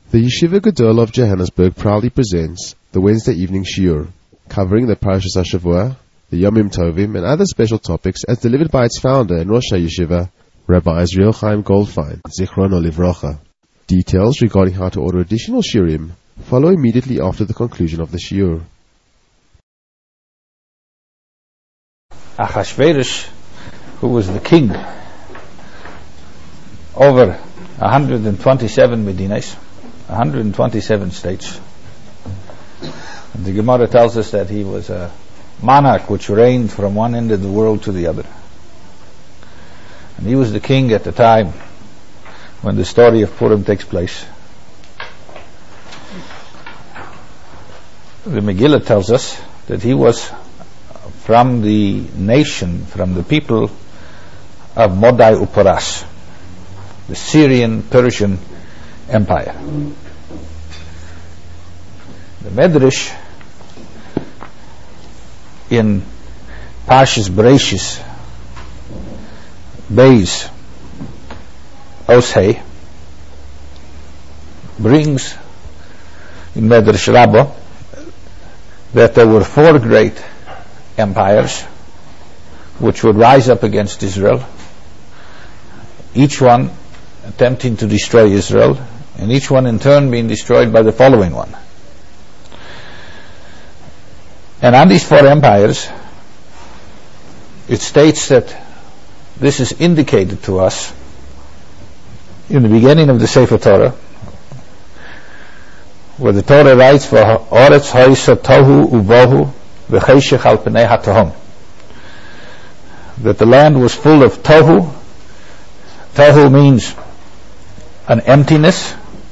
The Yeshiva Gedol of Johannesburg proudly presents the Wednesday evening shiur, covering the Parashas HaShavua, the Yomim Tovim, and other special topics as delivered by its founder and Rosh HaYeshiva, Rabbi Israel Chaim Goldfein, Zichrono Livrocha. Details regarding how to order additional shiurim follow immediately after the conclusion of the shiur. Achashverosh, who was the king over 127 Medinas, 127 states. And the Gemara tells us that he was a monarch which reigned from one end of the world to the other. And he was the king at the time when the story of Purim takes place. The Megillah tells us that he was from the nation, from the people of Modai Uparas, the Syrian Persian Empire. The Medrash in Parshas Bereishis Beis Oshei brings in Medrash Rabbah that there were four great empires which would rise up against Israel, each one attempting to destroy Israel, and each one in turn being destroyed by the following one. And on these four empires, it states that this is indicated to us in the beginning of the Sefer Torah, where the Torah writes, "V'ha'aretz ha'isa tohu u'bohu v'cheshech al pnei ha'tahom," that the land was full of tohu. Tohu means an emptiness.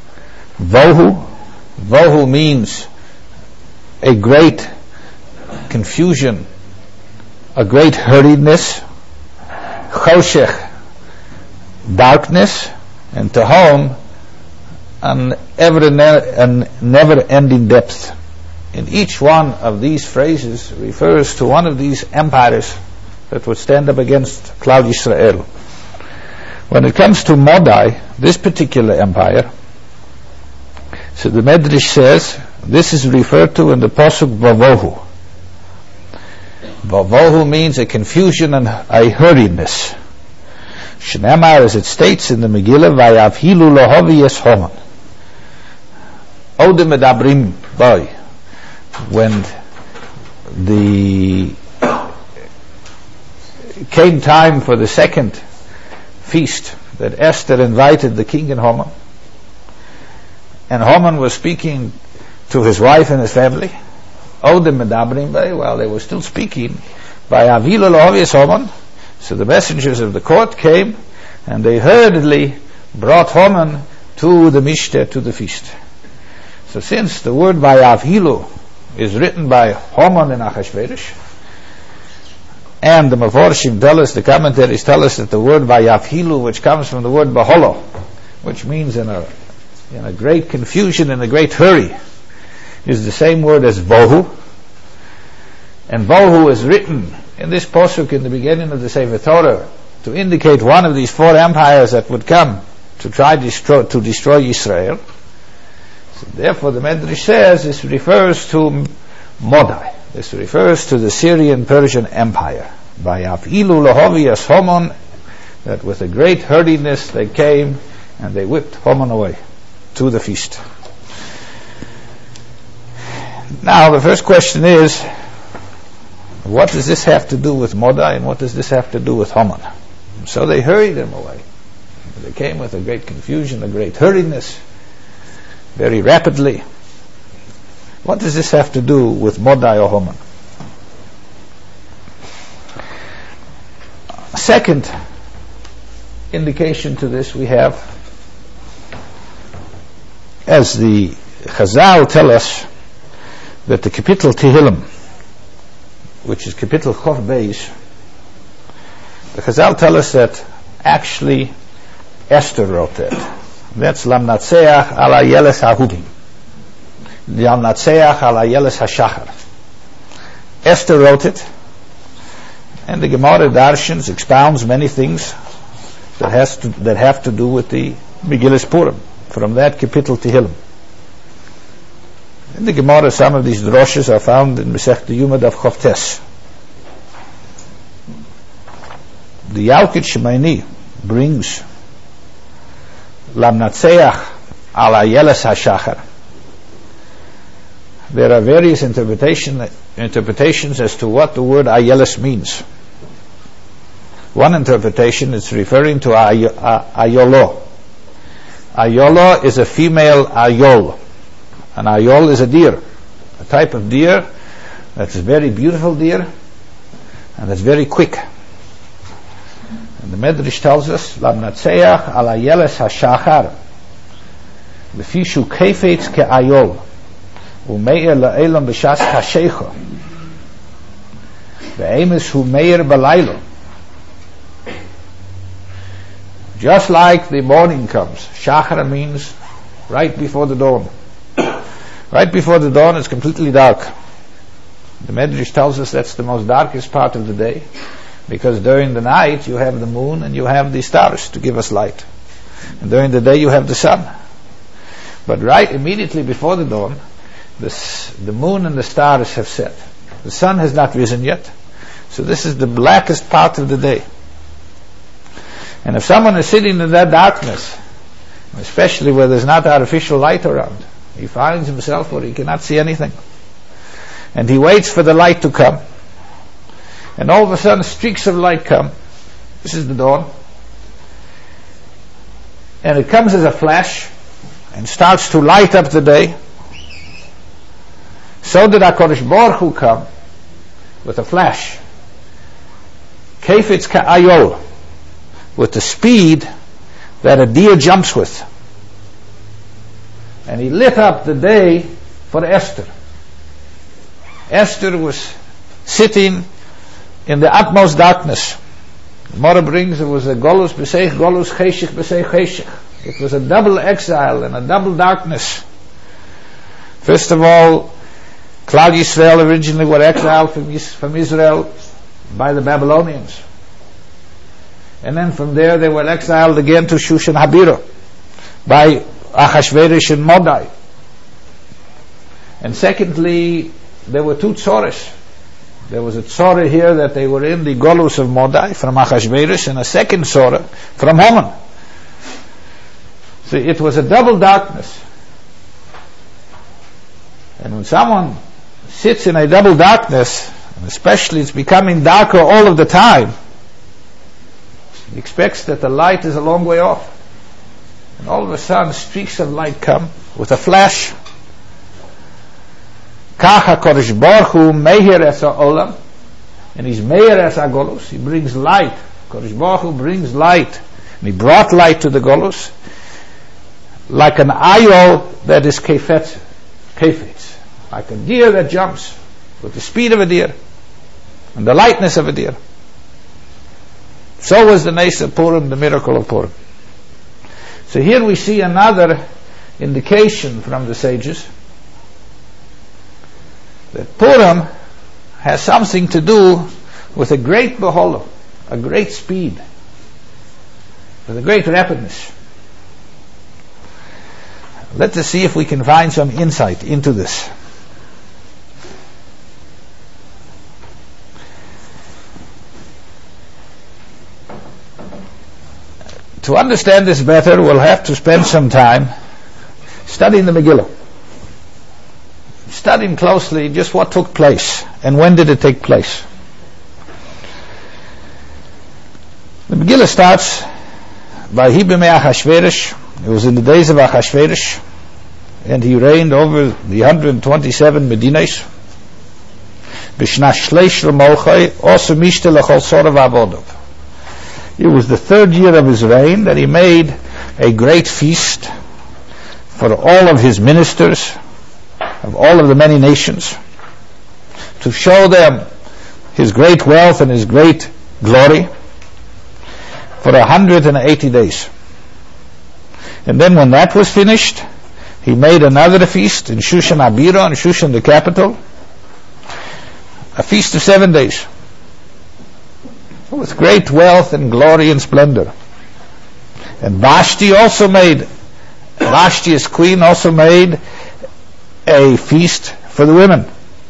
Vohu means a great confusion, a great hurriedness. Choshech, darkness, and Tahom, an never-ending depth. And each one of these phrases refers to one of these empires that would stand up against Klal Yisrael. When it comes to Modai, this particular empire, so the Medrash says, this is referred to in the Pasuk Vavohu. Vavohu means a confusion and a hurriedness. Shneimar, as it states in the Megillah, Vayavhilu lohavi es Haman. Ode medabrim boy. When came time for the second feast that Esther invited the king and Haman was speaking to his wife and his family. Ode medabrim boy, while they were still speaking, Vayavhilu lohavi es Haman. So the messengers of the court came, and they hurriedly brought Haman to the Mishter, to the feast. So since the word Vayavhilu is written by Haman and Achashverosh, and the Meforshim tell us, the commentaries tell us that the word Vayavhilu, which comes from the word Baholo, which means in a great confusion, in a great hurry, is the same word as Vohu. And Vohu is written in this pasuk in the beginning of the Sefer Torah to indicate one of these four empires that would come to try to destroy Israel. So therefore the Medrash says this refers to Modai. This refers to the Syrian Persian Empire. Vayavhilu lohavi es Haman, that with a great hurriedness they came and they whipped Haman away to the feast. Now the first question is, what does this have to do with Modai, and what does this have to do with Haman? So they hurried him away. They came with a great confusion, a great hurriedness, very rapidly. What does this have to do with Modai or Haman? A second indication to this we have, as the Chazal tell us, that the Kapitel Tehillim, which is Kapitel Chof Beis, the Chazal tell us that actually Esther wrote that. That's Lamnatseach ala Yeles HaHudim, Lamnatseach ala Yeles HaShachar. Esther wrote it, and the Gemara Darshans expounds many things that have to do with the Megillas Purim from that Kapitel Tehillim. In the Gemara, some of these droshes are found in Masechta Yuma Daf Chavtes. The Yalkut Shemaini brings Lamnatseach ala Yeles HaShachar. There are various interpretations as to what the word Ayeles means. One interpretation is referring to Ayolo. Ayolo is a female Ayol. An Ayol is a deer, a type of deer that's a very beautiful deer and that's very quick. And the Medrash tells us, Lamnatseach ala Yeles HaShachar Lefishu Kefetz Ke'ayol Umeir La'elam B'shas Hashecha Ve'emes Hu Meir B'laylo. Just like the morning comes, Shachar means right before the dawn. Right before the dawn it's completely dark. The Medrash tells us that's the most darkest part of the day, because during the night you have the moon and you have the stars to give us light, and during the day you have the sun. But right immediately before the dawn, the moon and the stars have set. The sun has not risen yet, so this is the blackest part of the day. And if someone is sitting in that darkness, especially where there's not artificial light around, he finds himself where he cannot see anything, and he waits for the light to come, and all of a sudden streaks of light come. This is the dawn, and it comes as a flash and starts to light up the day. So did HaKadosh Baruch Hu come with a flash, Kefetz Ka'ayol, with the speed that a deer jumps with. And he lit up the day for Esther. Esther was sitting in the utmost darkness. The Gemara brings it was a golus b'seich golus, cheshich b'seich cheshich. It was a double exile and a double darkness. First of all, Klal Yisrael originally were exiled from Israel by the Babylonians. And then from there they were exiled again to Shushan Habira by Achashverosh and Mordai. And secondly, there were two tzoras. There was a tzora here that they were in the Golus of Mordai from Achashverosh, and a second tzora from Haman. So it was a double darkness. And when someone sits in a double darkness, and especially it's becoming darker all of the time, he expects that the light is a long way off. And all of a sudden streaks of light come with a flash. Kach HaKadosh Baruch Hu meir es ha'olam, and he's meir es ha'golus. He brings light. Kadosh Baruch Hu brings light, and he brought light to the golus, like an ayol that is kefetz, like a deer that jumps with the speed of a deer and the lightness of a deer. So was the Nes of Purim, the miracle of Purim. So here we see another indication from the sages that Purim has something to do with a great beholah, a great speed, with a great rapidness. Let us see if we can find some insight into this. To understand this better, we'll have to spend some time studying the Megillah. Studying closely just what took place and when did it take place. The Megillah starts by Hibimei Achashverosh. It was in the days of Achashverosh, and he reigned over the 127 Medinas. B'shnas shleish l'molchai also mishte l'chol sorav avodov. It was the third year of his reign that he made a great feast for all of his ministers of all of the many nations, to show them his great wealth and his great glory for 180 days. And then when that was finished, he made another feast in Shushan Habira, in Shushan the capital, a feast of 7 days, with great wealth and glory and splendor. And Vashti, his queen, also made a feast for the women.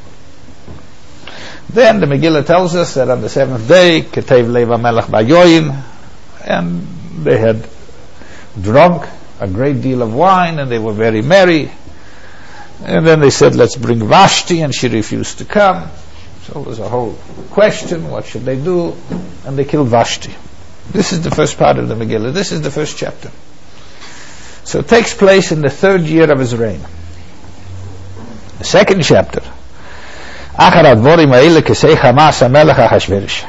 Then the Megillah tells us that on the 7th day, Ketev Lev HaMelech Bayoyin, and they had drunk a great deal of wine, and they were very merry. And then they said, let's bring Vashti, and she refused to come. So it was a whole question, what should they do? And they killed Vashti. This is the first part of the Megillah. This is the first chapter. So it takes place in the 3rd year of his reign. The 2nd chapter. Achar advorim ha'ele kesei Hamas HaMelech Achashverosh.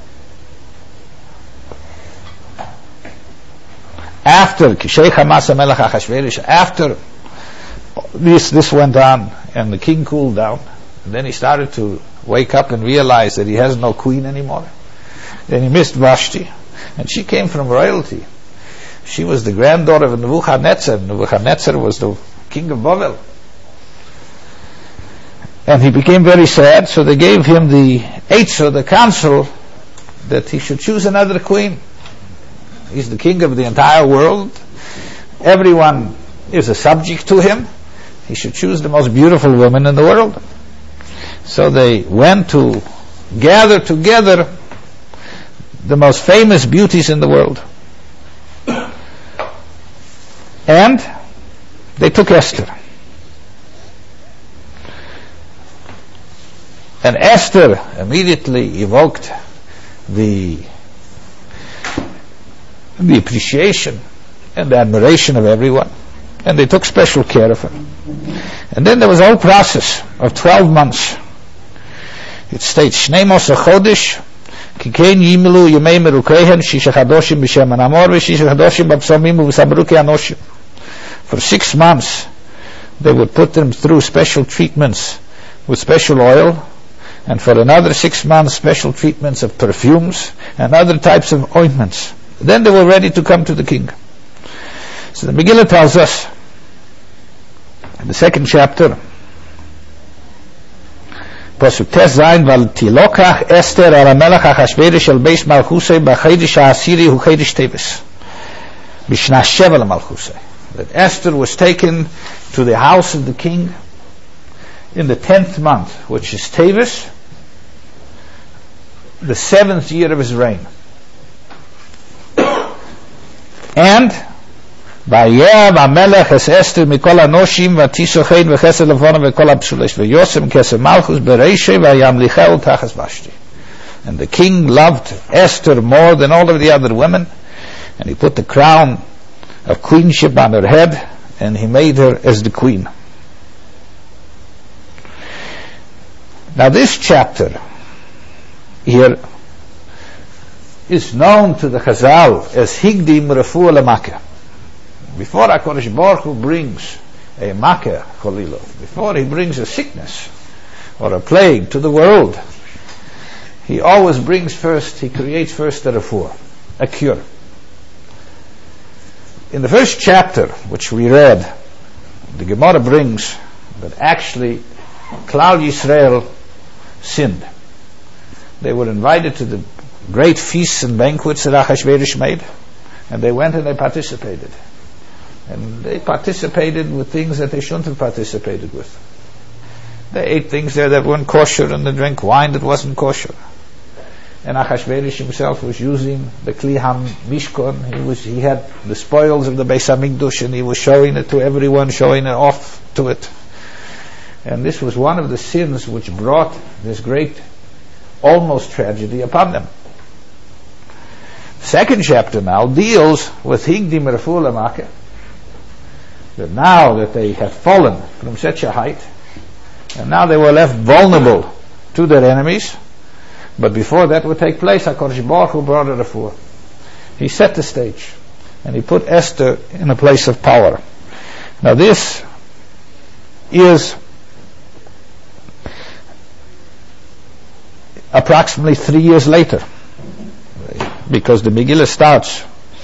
After Kishay Hamas HaMelech Achashverosh, after this went on, and the king cooled down, and then he started to wake up and realize that he has no queen anymore. Then he missed Vashti, and she came from royalty. She was the granddaughter of Nebuchadnezzar. Nebuchadnezzar was the king of Babel. And he became very sad, so they gave him the Eitzah, the council, that he should choose another queen. He's the king of the entire world. Everyone is a subject to him. He should choose the most beautiful woman in the world. So they went to gather together the most famous beauties in the world. And they took Esther. And Esther immediately evoked the appreciation and the admiration of everyone. And they took special care of her. And then there was a whole process of 12 months. It states, Shnei Moshe Chodesh, Kikein Yimelu Yemei Merukeihen, Shisha Chadoshim B'Shem Anamor, Shisha Chadoshim B'Psomim V'Sabruki Anoshim. For 6 months, they would put them through special treatments with special oil, and for another 6 months, special treatments of perfumes and other types of ointments. Then they were ready to come to the king. So the Megillah tells us, in the 2nd chapter, Pasuk Tes Zayin, Val Tilokach Esther al HaMelech Achashverosh al Beis Malchusei b'Chodesh HaAsiri hu Chodesh Teves b'Shna Sheva LaMalchusei. That Esther was taken to the house of the king in the 10th month, which is Teves, the 7th year of his reign. And Vayev HaMelech es Esther mikol hanoshim v'tisochein v'chesed levona v'kol ha'psulesh v'yosem kesem malchus bereishei v'yamlicheu tachas Vashti. And the king loved Esther more than all of the other women, and he put the crown of queenship on her head, and he made her as the queen. Now this chapter here is known to the Chazal as Higdim Refuah LeMakkah. Before HaKadosh Baruch Hu brings a Makkah, Cholilo, before he brings a sickness or a plague to the world, he always brings first, he creates first a refuah, a cure. In the first chapter, which we read, the Gemara brings that actually Klal Yisrael sinned. They were invited to the great feasts and banquets that Achashverosh made, and they went and they participated. And they participated with things that they shouldn't have participated with. They ate things there that weren't kosher, and they drank wine that wasn't kosher. And Achashverosh himself was using the Kli HaMishkan. He had the spoils of the Beis HaMikdash, and he was showing it to everyone, showing it off to it. And this was one of the sins which brought this great, almost tragedy upon them. Second chapter now deals with Higdim Refuah LeMakkah. That now that they have fallen from such a height, and now they were left vulnerable to their enemies, but before that would take place, HaKadosh Baruch Hu brought a refuah. He set the stage, and he put Esther in a place of power. Now this is approximately 3 years later, because the Megillah starts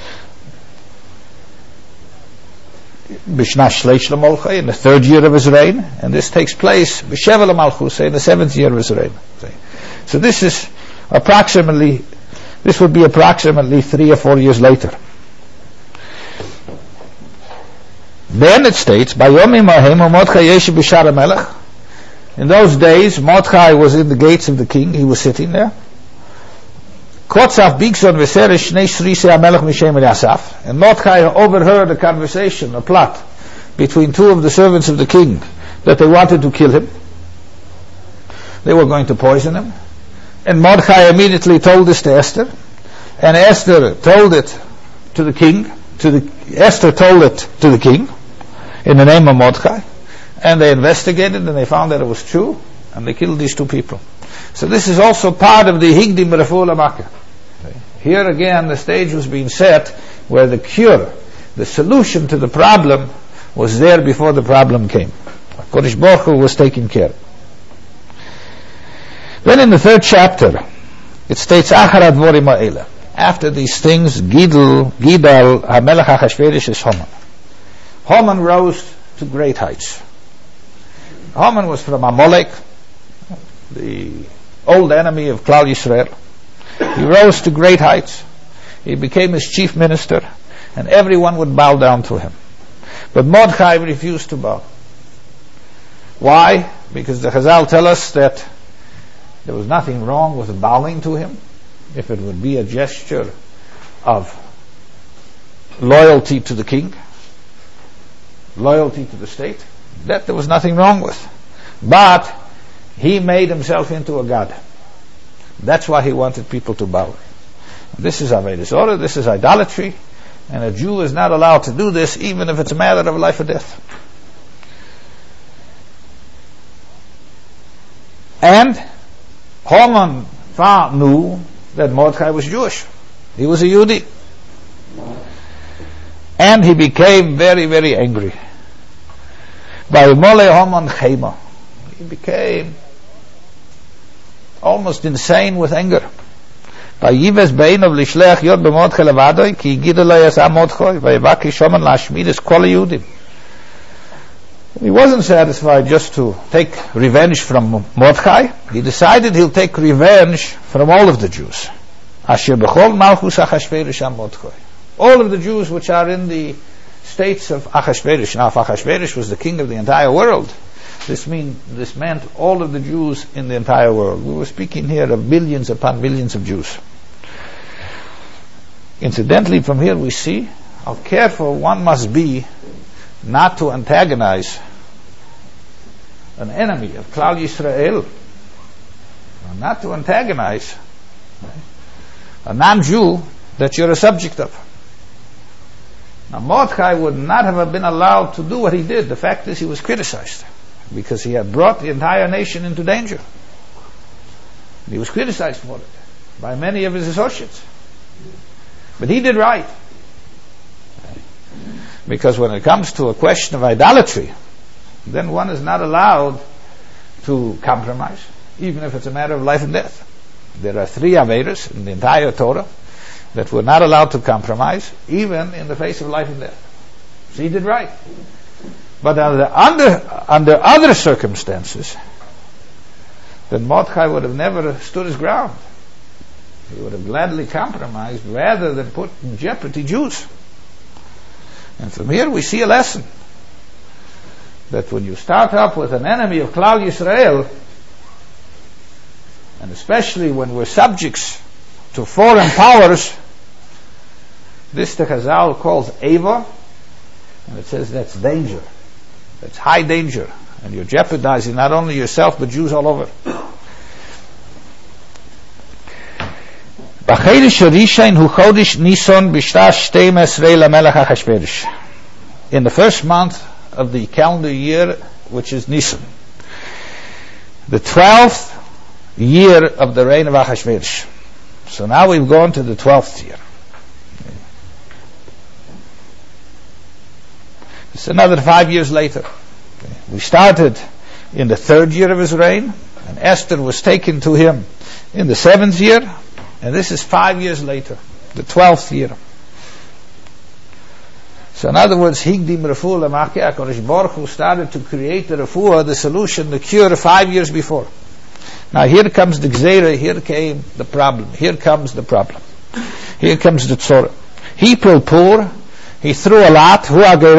B'Shna Shleish L'Molchei, in the 3rd year of his reign, and this takes place B'Sheva L'Malchusei, in the 7th year of his reign. So this would be approximately 3 or 4 years later. Then it states, Bayomim Ahim Mordechai Yeshi B'Shar HaMelech. In those days, Mordechai was in the gates of the king. He was sitting there. Kotzaf Bigson V'Seresh Shnei Shrisei HaMelech Mishem Eliasaf. And Mordechai overheard a conversation, a plot, between two of the servants of the king, that they wanted to kill him. They were going to poison him. And Mordechai immediately told this to Esther. And Esther told it to the king. Esther told it to the king in the name of Mordechai. And they investigated and they found that it was true. And they killed these two people. So this is also part of the Higdim Refuah L'Makkah. Here again the stage was being set where the cure, the solution to the problem was there before the problem came. Kodesh Baruch Hu was taking care. Then in the 3rd chapter, it states, Achar Advorim Ha'ela. After these things, Gidal HaMelech Achashverosh is Haman. Haman rose to great heights. Haman was from Amalek, the old enemy of Klal Yisrael. He rose to great heights. He became his chief minister, and everyone would bow down to him. But Mordechai refused to bow. Why? Because the Chazal tell us that there was nothing wrong with bowing to him, if it would be a gesture of loyalty to the king, loyalty to the state. That there was nothing wrong with. But he made himself into a god. That's why he wanted people to bow. This is Avodah Zarah, this is idolatry, and a Jew is not allowed to do this even if it's a matter of life or death. And Haman knew that Mordechai was Jewish. He was a Yehudi. And he became very, very angry. By Mole Haman Chema. He became almost insane with anger. By Yives Bein of Lishlech Yod B'Mordechai Levadoi, Ki Yigidolai Yasa Mordechai, Vayivaki Shoman Lashmidis Kol Yehudim. He wasn't satisfied just to take revenge from Mordechai. He decided he'll take revenge from all of the Jews. Asher b'chol malchus Achashverosh Mordechai. All of the Jews which are in the states of Achashverosh. Now, if Achashverosh was the king of the entire world, this meant all of the Jews in the entire world. We were speaking here of billions upon billions of Jews. Incidentally, from here we see how careful one must be not to antagonize an enemy of Klal Yisrael, not to antagonize a non-Jew that you're a subject of. Now Mordechai would not have been allowed to do what he did. The fact is he was criticized because he had brought the entire nation into danger. He was criticized for it by many of his associates. But he did right. Because when it comes to a question of idolatry, then one is not allowed to compromise, even if it's a matter of life and death. There are 3 Averos in the entire Torah that we're not allowed to compromise, even in the face of life and death. So he did right. But under other circumstances, then Mordechai would have never stood his ground. He would have gladly compromised rather than put in jeopardy Jews. And from here we see a lesson that when you start up with an enemy of Klal Yisrael, and especially when we're subjects to foreign powers, this the Chazal calls Eva, and it says that's danger. That's high danger. And you're jeopardizing not only yourself but Jews all over. In the first month of the calendar year, which is Nisan, the 12th year of the reign of Achashverosh. So now we've gone to the 12th year. It's another 5 years later. We started in the 3rd year of his reign, and Esther was taken to him in the 7th year, and this is 5 years later, the 12th year. So in other words, Higdim Refuah L'Makkah, HaKadosh Baruch Hu started to create the refuah, the solution, the cure 5 years before. Now here comes the Gzeira, here came the problem, here comes the problem. Here comes the Tzorah. He Pur, he threw a lot to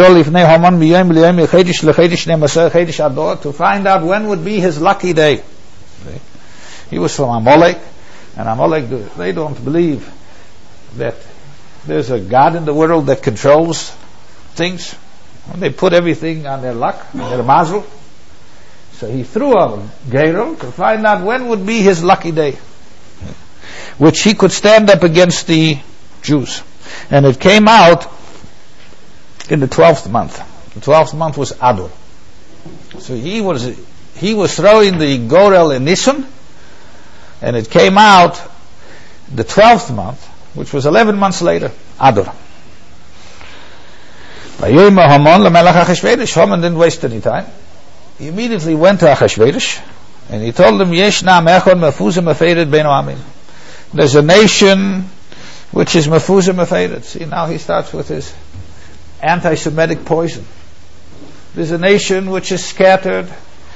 find out when would be his lucky day. He was from Amalek, and Amalek, they don't believe that there's a God in the world that controls things. They put everything on their luck, on their mazel. So he threw a gerel to find out when would be his lucky day, which he could stand up against the Jews. And it came out in the 12th month. The 12th month was Adar. So he was throwing the gorel in Nisan, and it came out the 12th month, which was 11 months later, Adar. Haman didn't waste any time. He immediately went to Achashverosh, and he told him, there's a nation which is mefuzah mefeiret. See, now he starts with his anti-Semitic poison. There's a nation which is scattered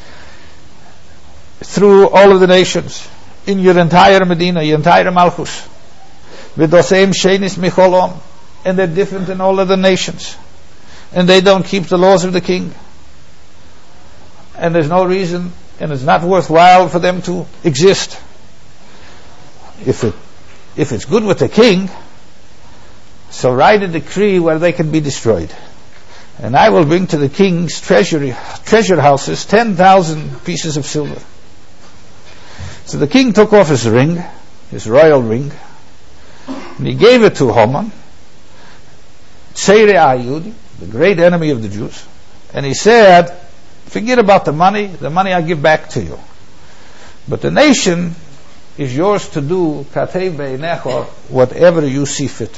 through all of the nations, in your entire Medina, your entire Malchus. V'doseim shenis micholom, and they're different in all of the nations, and they don't keep the laws of the king, and there's no reason, and it's not worthwhile for them to exist. If it's good with the king, so write a decree where they can be destroyed, and I will bring to the king's treasure houses 10,000 pieces of silver. So the king took off his ring, his royal ring, and he gave it to Haman, Tzeirei Ayudi, the great enemy of the Jews, and he said, forget about the money I give back to you, but the nation is yours to do katei beinecha, whatever you see fit.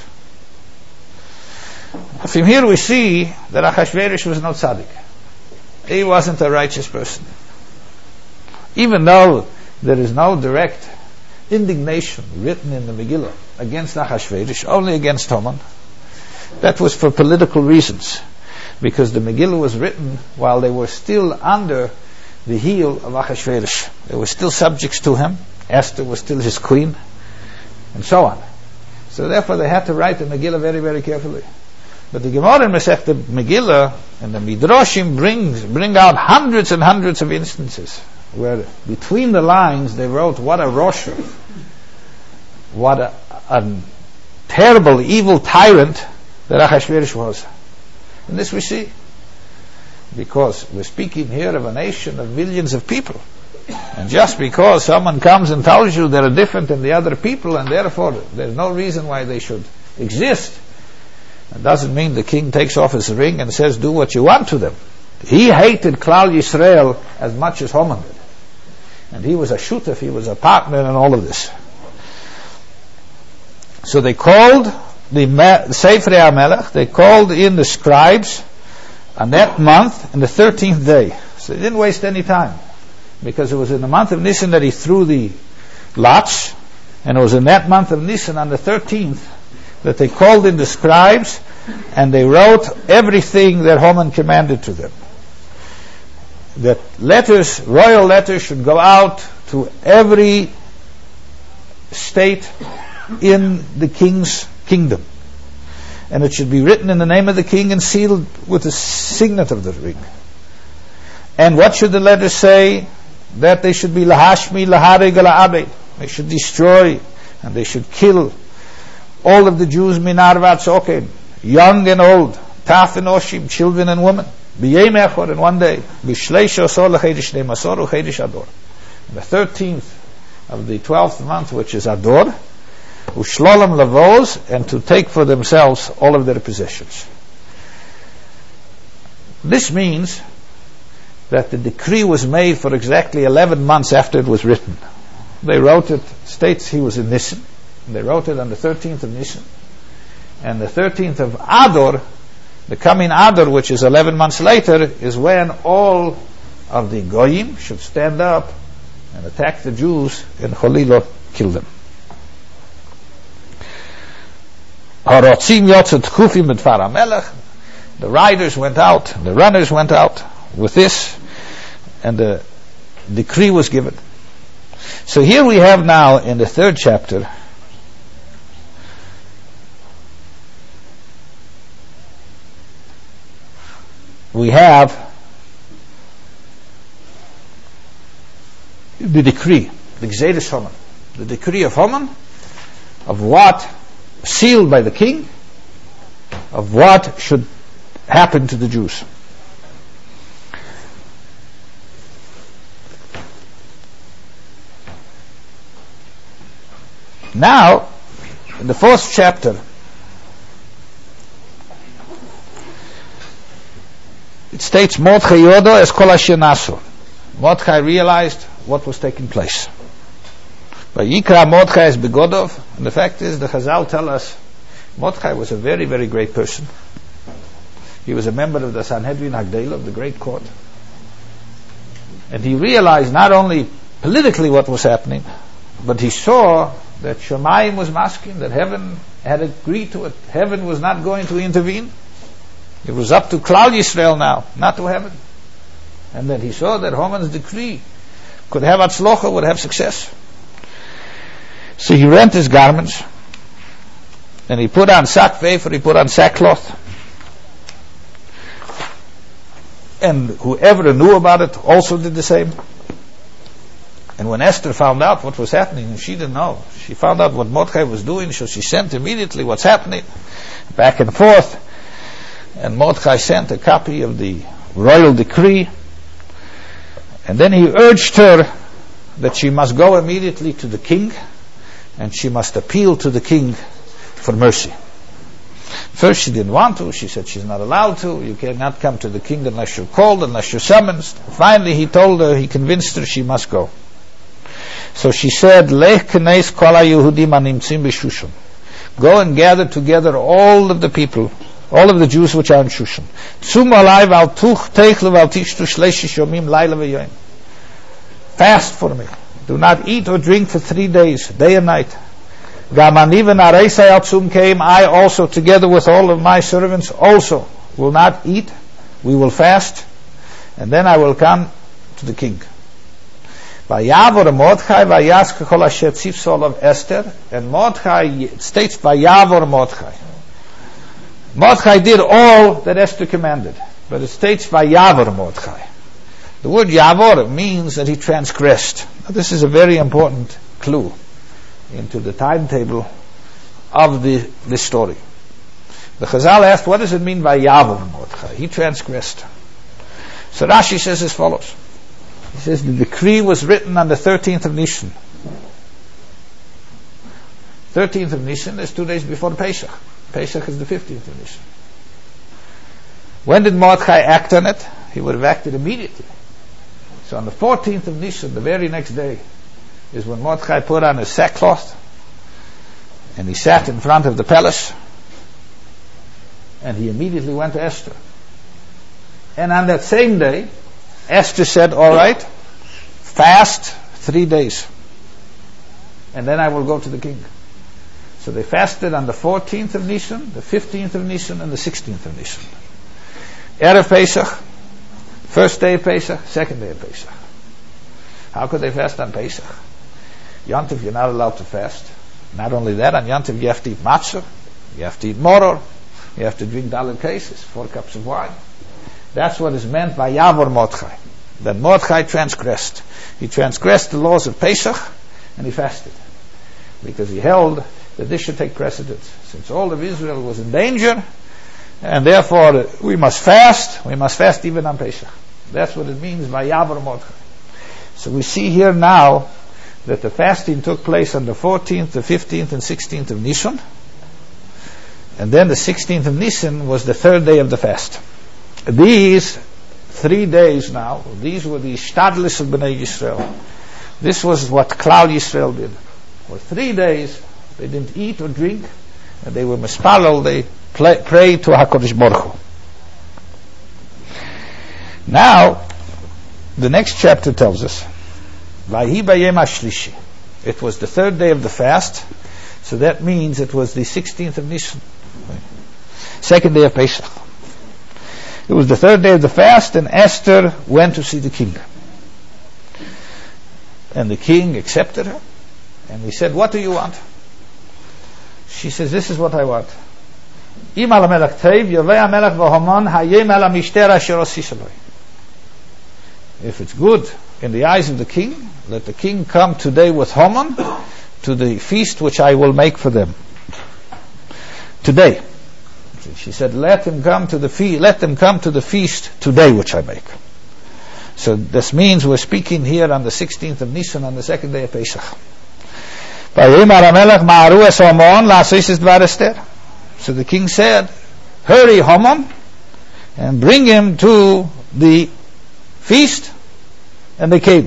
From here we see that Achashverosh was no tzaddik. He wasn't a righteous person. Even though there is no direct indignation written in the Megillah against Achashverosh, only against Haman, that was for political reasons, because the Megillah was written while they were still under the heel of Achashverosh. They were still subjects to him. Esther was still his queen, and so on. So therefore they had to write the Megillah very, very carefully. But the Gemara in Masechta Megillah and the Midrashim bring out hundreds and hundreds of instances where between the lines they wrote what a Rosha, what a terrible, evil tyrant that Achashverosh was. And this we see because we're speaking here of a nation of millions of people. And just because someone comes and tells you they're different than the other people and therefore there's no reason why they should exist, it doesn't mean the king takes off his ring and says do what you want to them. He hated Klal Yisrael as much as Haman did, and he was a shutef, he was a partner in all of this. So they called the Seifrei HaMelech, they called in the scribes on that month, on the 13th day. So they didn't waste any time, because it was in the month of Nisan that he threw the lots, and it was in that month of Nisan on the 13th that they called in the scribes, and they wrote everything that Haman commanded to them. That letters, royal letters, should go out to every state in the king's kingdom, and it should be written in the name of the king and sealed with the signet of the ring. And what should the letters say? That they should be lahashmi lahareg la'abed, they should destroy and they should kill all of the Jews, minar v'atzoken, young and old, taf and oshim, children and women, b'yem echor, in one day, b'shleish osor l'chedesh ne'masor u'chedesh ador, the 13th of the 12th month, which is Ador, u'shlolam lavos, and to take for themselves all of their possessions. This means that the decree was made for exactly 11 months after it was written. They wrote it, states he was in Nisan. They wrote it on the 13th of Nisan. And the 13th of Adar, the coming Adar, which is 11 months later, is when all of the Goyim should stand up and attack the Jews and Cholilo kill them. The riders went out, the runners went out with this, and the decree was given. So here we have now in the 3rd chapter we have the decree, the Gzeres Haman, the decree of Haman, of what sealed by the king, of what should happen to the Jews. Now, in the fourth chapter, it states, Mordechai Yodo es kol asher nasu. Mordechai realized what was taking place. But Yikra Mordechai es begodov, and the fact is, the Chazal tell us, Mordechai was a very, very great person. He was a member of the Sanhedrin Hagdela, of the great court. And he realized not only politically what was happening, but he saw that Shemayim was masking, that heaven had agreed to it. Heaven was not going to intervene. It was up to Klal Yisrael now, not to heaven. And then he saw that Haman's decree could have atzlocha, would have success. So he rent his garments, and he put on sackcloth, he put on sackcloth. And whoever knew about it also did the same. And when Esther found out what was happening, and she didn't know, she found out what Mordechai was doing, so she sent immediately what's happening, back and forth. And Mordechai sent a copy of the royal decree, and then he urged her that she must go immediately to the king, and she must appeal to the king for mercy. First she didn't want to, she said she's not allowed to, you cannot come to the king unless you're called, unless you're summoned. Finally he told her, he convinced her she must go. So she said, Lech k'neis kol ha-Yehudim hanimtzim b'Shushan. Go and gather together all of the people, all of the Jews which are in Shushan. Tzum alai v'al tuch teichle v'al tishtu shleishish yomim laila v'yoyim. Fast for me. Do not eat or drink for 3 days, day and night. Gam ani v'nareisai al tzum came, I also, together with all of my servants, also will not eat. We will fast, and then I will come to the king. Vayavor Mordechai vayask kol asher tzivso of Esther, and Mordechai states Vayavor Mordechai. Mordechai did all that Esther commanded, but it states Vayavor Mordechai. The word Yavor means that he transgressed. Now, this is a very important clue into the timetable of this story. The Chazal asked, what does it mean by Yavor Mordechai? He transgressed. So Rashi says as follows. He says the decree was written on the 13th of Nisan. 13th of Nisan is 2 days before Pesach. Pesach is the 15th of Nisan. When did Mordechai act on it? He would have acted immediately. So on the 14th of Nisan, the very next day, is when Mordechai put on his sackcloth, and he sat in front of the palace, and he immediately went to Esther. And on that same day, Esther said, all right, fast 3 days, and then I will go to the king. So they fasted on the 14th of Nisan, the 15th of Nisan, and the 16th of Nisan. Erev Pesach, first day of Pesach, second day of Pesach. How could they fast on Pesach? Yontif, you're not allowed to fast. Not only that, on Yontif you have to eat matzah, you have to eat moror, you have to drink dalet cases, 4 cups of wine. That's what is meant by Yavor Mordechai. That Mordechai transgressed. He transgressed the laws of Pesach, and he fasted. Because he held that this should take precedence. Since all of Israel was in danger, and therefore we must fast even on Pesach. That's what it means by Yavor Mordechai. So we see here now that the fasting took place on the 14th, the 15th, and 16th of Nisan. And then the 16th of Nisan was the 3rd day of the fast. These 3 days now, these were the Shtadlis of Bnei Yisrael. This was what Klal Yisrael did. For 3 days, they didn't eat or drink, and they were mispalel, they prayed to HaKadosh Baruch Hu. Now, the next chapter tells us, Vahi bayem hashlishi. It was the 3rd day of the fast, so that means it was the 16th of Nisan, 2nd day of Pesach. It was the 3rd day of the fast, and Esther went to see the king. And the king accepted her, and he said, what do you want? She says, this is what I want. אם על המלך טוב, יבוא המלך והמן, hayem על המשטר אשר עשיש אלוהי. If it's good in the eyes of the king, let the king come today with Haman to the feast which I will make for them. Today. She said, let them come to the feast today which I make. So this means we're speaking here on the 16th of Nisan, on the second day of Pesach. So the king said, hurry Haman and bring him to the feast. And they came.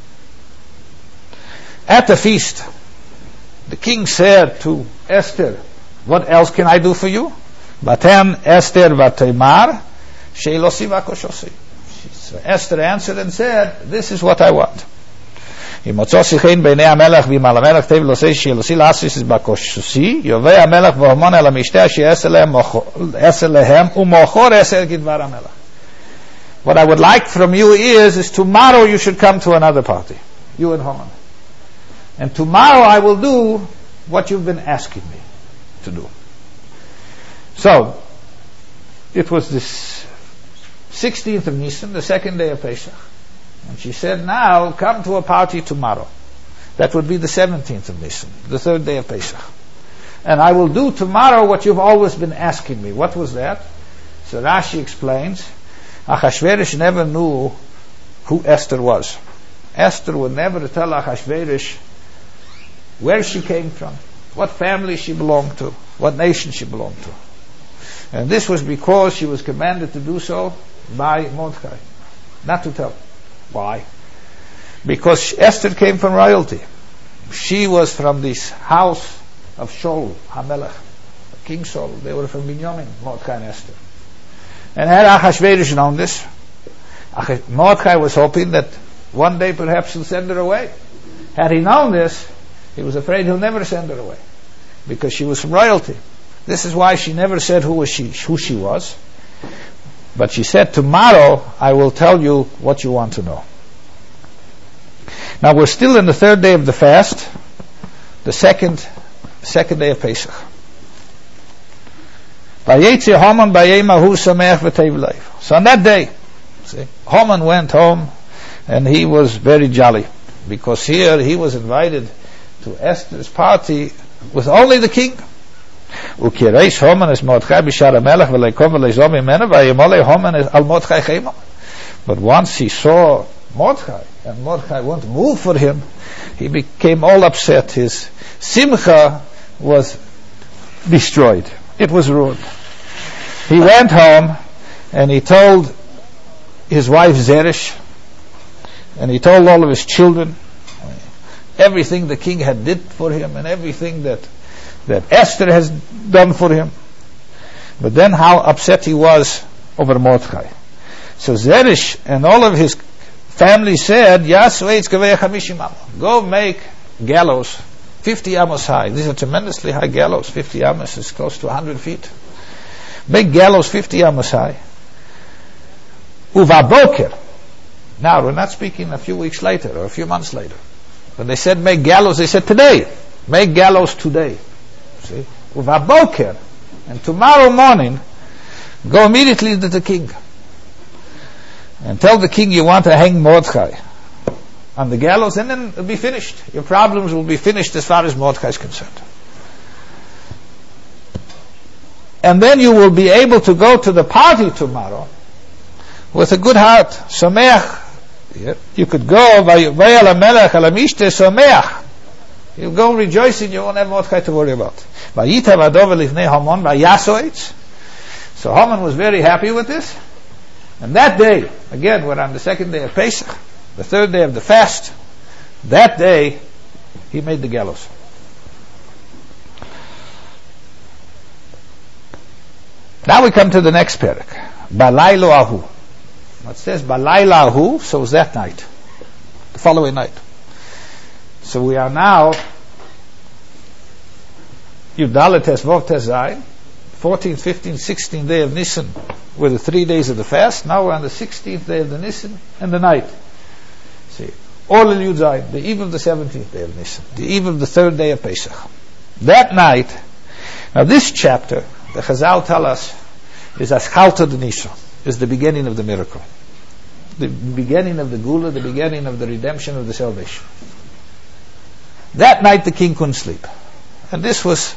At the feast, the king said to Esther, what else can I do for you? Vatem Esther vatemar shelosi vakoshosi. Esther answered and said, this is what I want. אם מוצא שיחין בעיני המלך ואם על המלך תביא לו שאלוסי לעשיס בקושי יובא המלך והמן על המשתה שיעשה להם ומוכר עשר כדבר המלך. What I would like from you is tomorrow you should come to another party, you and Haman. And tomorrow I will do what you've been asking me to do. So, it was this 16th of Nisan, the second day of Pesach. And she said, now come to a party tomorrow. That would be the 17th of Nisan, the third day of Pesach. And I will do tomorrow what you've always been asking me. What was that? So Rashi explains, Achashverosh never knew who Esther was. Esther would never tell Achashverosh where she came from, what family she belonged to, what nation she belonged to. And this was because she was commanded to do so by Mordechai, not to tell. Why? Because Esther came from royalty. She was from this house of Shaul HaMelech, King Shaul. They were from Binyamin, Mordechai and Esther. And had Achashverosh known this, Mordechai was hoping that one day perhaps he'll send her away. Had he known this, he was afraid he'll never send her away, because she was from royalty. This is why she never said who she was. But she said, tomorrow I will tell you what you want to know. Now we're still in the third day of the fast, the second day of Pesach. So on that day, see, Haman went home and he was very jolly, because here he was invited to Esther's party with only the king. But once he saw Mordechai, and Mordechai wouldn't move for him, he became all upset. His simcha was destroyed. It was ruined. He went home and he told his wife Zeresh, and he told all of his children everything the king had did for him and everything that Esther has done for him. But then how upset he was over Mordechai. So Zeresh and all of his family said, go make gallows 50 amos high. These are tremendously high gallows. 50 amos is close to 100 feet. Make gallows 50 amos high. Uvaboker. Now we're not speaking a few weeks later or a few months later. When they said make gallows, they said today. Make gallows today. See? Uvaboker. And tomorrow morning, go immediately to the king. And tell the king you want to hang Mordechai on the gallows, and then it'll be finished. Your problems will be finished as far as Mordechai is concerned. And then you will be able to go to the party tomorrow with a good heart. Sameach. You could go, you'll go rejoicing, you won't have Mordechai to worry about. So Haman was very happy with this. And that day, again, we're on the second day of Pesach, the third day of the fast. That day, he made the gallows. Now we come to the next parak. Balaylo ahu. It says Balayla ahu, so it was that night, the following night. So we are now Yudalet Tesvov Tezayin, 14th, 15th, 16th day of Nisan were the 3 days of the fast. Now we're on the 16th day of the Nisan and the night. See, Orlil Yudzayin, the eve of the 17th day of Nisan, the eve of the third day of Pesach. That night, now this chapter the Chazal tell us, is Aschalta Denisha, is the beginning of the miracle. The beginning of the Gula, the beginning of the redemption of the salvation. That night the king couldn't sleep. And this was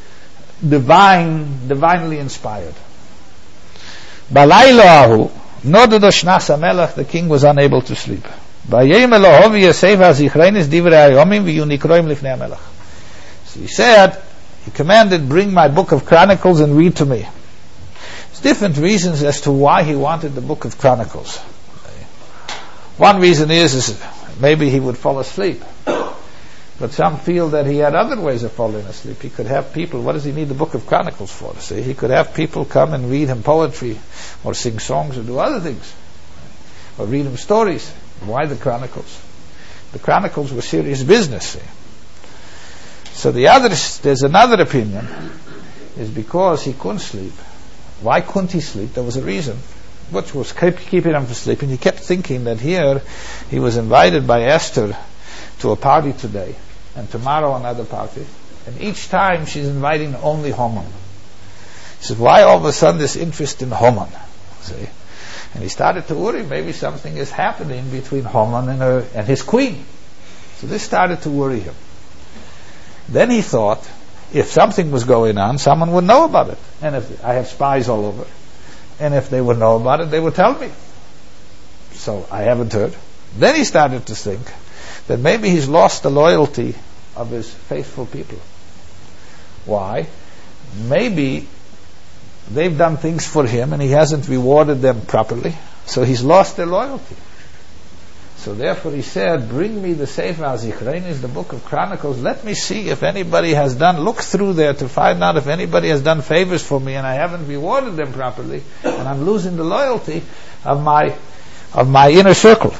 divinely inspired. Balayla ahu, nodado shnas hamelach, the king was unable to sleep. Bayem Elohovi Yoseva Zichreinis Divrei Hayomim v'Yunikroim Lifnei HaMelech. So he said, he commanded, bring my book of Chronicles and read to me. There's different reasons as to why he wanted the book of Chronicles. One reason is maybe he would fall asleep. But some feel that he had other ways of falling asleep. He could have people, what does he need the book of Chronicles for? See, he could have people come and read him poetry, or sing songs, or do other things, or read him stories. Why the Chronicles? The Chronicles were serious business. See? So there's another opinion, is because he couldn't sleep. Why couldn't he sleep? There was a reason, which was keeping him from sleeping. He kept thinking that here he was invited by Esther to a party today, and tomorrow another party, and each time she's inviting only Haman. He said, why all of a sudden this interest in Haman? See? And he started to worry, maybe something is happening between Haman and his queen. So this started to worry him. Then he thought, if something was going on, someone would know about it. And if I have spies all over, and if they would know about it, they would tell me. So I haven't heard. Then he started to think that maybe he's lost the loyalty of his faithful people. Why? Maybe they've done things for him and he hasn't rewarded them properly, so he's lost their loyalty. So therefore he said, bring me the Sefer HaZichreinis, the book of Chronicles, let me see if anybody has look through there to find out if anybody has done favors for me and I haven't rewarded them properly, and I'm losing the loyalty of my inner circle.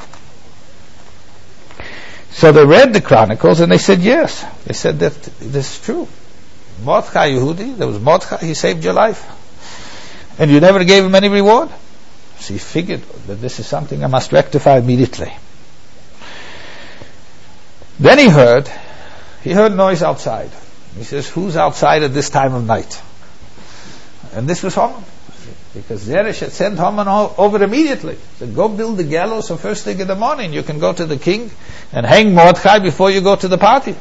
So they read the Chronicles and they said yes. They said that this is true. Mordechai Yehudi, there was Mordechai, he saved your life. And you never gave him any reward. So he figured that this is something I must rectify immediately. Then he heard noise outside. He says, who's outside at this time of night? And this was Haman. Because Zeresh had sent Haman over immediately. He said, go build the gallows, so first thing in the morning you can go to the king and hang Mordechai before you go to the party.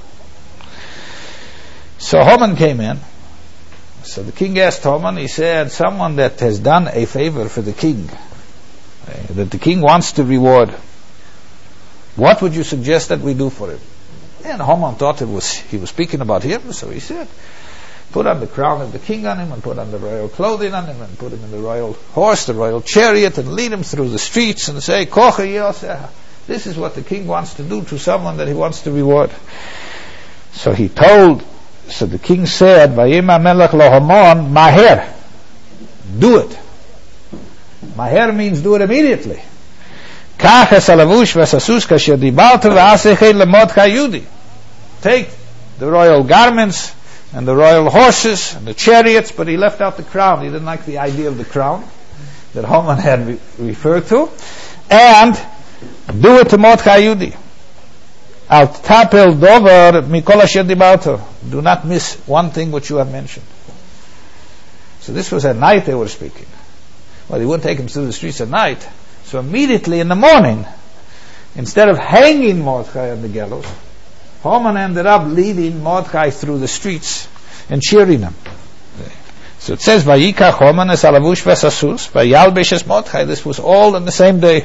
So Haman came in. So the king asked Haman, he said, someone that has done a favor for the king, that the king wants to reward, what would you suggest that we do for him? And Haman thought he was speaking about him, so he said, put on the crown of the king on him, and put on the royal clothing on him, and put him in the royal horse, the royal chariot, and lead him through the streets and say, Kocha Yoseh. This is what the king wants to do to someone that he wants to reward. So the king said, Vayim HaMelech lo Haman, Maher, do it. Maher means do it immediately. Kach es halavush v'sasus kasher dibalta v'asechei lemordechai Yehudi. Take the royal garments and the royal horses and the chariots, but he left out the crown. He didn't like the idea of the crown that Haman had referred to. And do it to Mordechai Yehudi. Al tapel dover mikol asher dibalta. Do not miss one thing which you have mentioned. So this was at night they were speaking. Well, he wouldn't take him through the streets at night. So immediately in the morning, instead of hanging Mordechai on the gallows, Haman ended up leading Mordechai through the streets and cheering him. So it says, Vayikach Haman es halavush v'sasus, vayalbesh es Mordechai. This was all in the same day.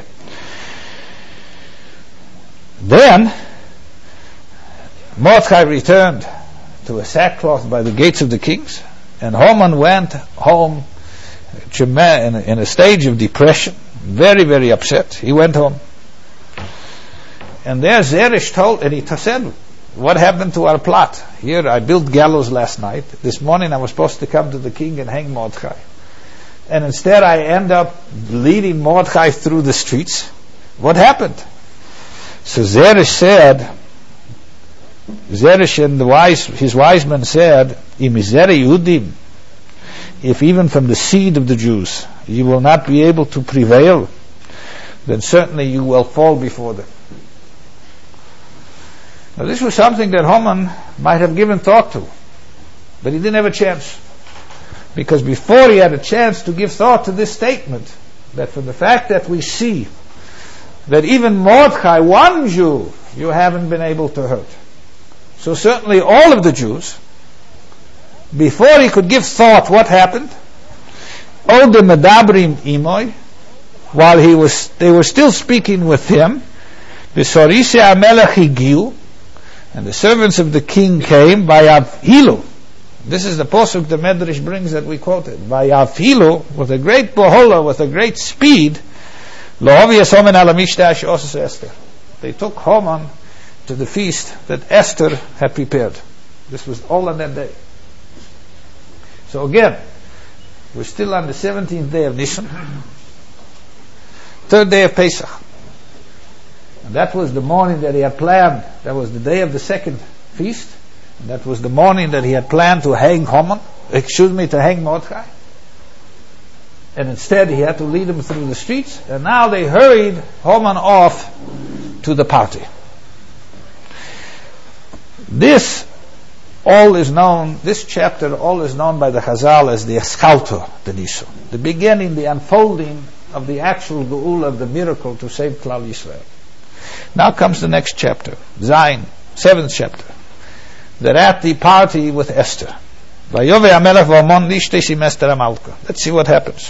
Then Mordechai returned to a sackcloth by the gates of the kings, and Haman went home in a stage of depression, very, very upset. He went home. And there Zeresh told, and he said, what happened to our plot? Here I built gallows last night. This morning I was supposed to come to the king and hang Mordechai. And instead I end up leading Mordechai through the streets. What happened? So Zeresh and his wise men said, if even from the seed of the Jews you will not be able to prevail, then certainly you will fall before them. Now this was something that Haman might have given thought to, but he didn't have a chance. Because before he had a chance to give thought to this statement, that from the fact that we see that even Mordechai, one Jew, you haven't been able to hurt. So certainly all of the Jews, before he could give thought what happened, Ode Medabrim Imoy, while they were still speaking with him, Besorise Amelech Higiu, and the servants of the king came by Avhilu. This is the pasuk the Medrash brings that we quoted. By Avhilu, with a great bohola, with a great speed, Lohavi Haman ala Mishtash Osas Esther. They took Haman to the feast that Esther had prepared. This was all on that day. So again, we're still on the 17th day of Nisan, third day of Pesach. And that was the morning that he had planned. That was the day of the second feast. And that was the morning that he had planned to hang to hang Mordechai. And instead he had to lead him through the streets. And now they hurried Haman off to the party. This chapter all is known by the Chazal as the Eschalto, the Nisan. The beginning, the unfolding of the actual Geula, of the miracle to save Klal Yisrael. Now comes the next chapter, Zayin, 7th chapter. They're at the party with Esther. Let's see what happens.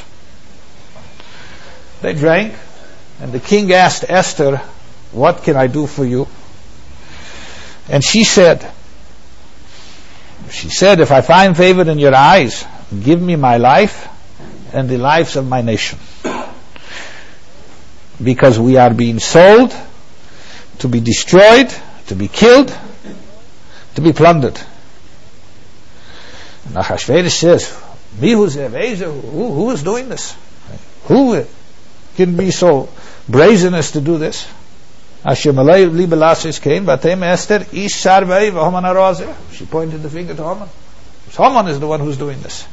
They drank, and the king asked Esther, what can I do for you? And she said, if I find favor in your eyes, give me my life and the lives of my nation. Because we are being sold to be destroyed, to be killed, to be plundered. And Achashverosh says, who is doing this? Who can be so brazen as to do this? She pointed the finger to Haman. Haman is the one who's doing this.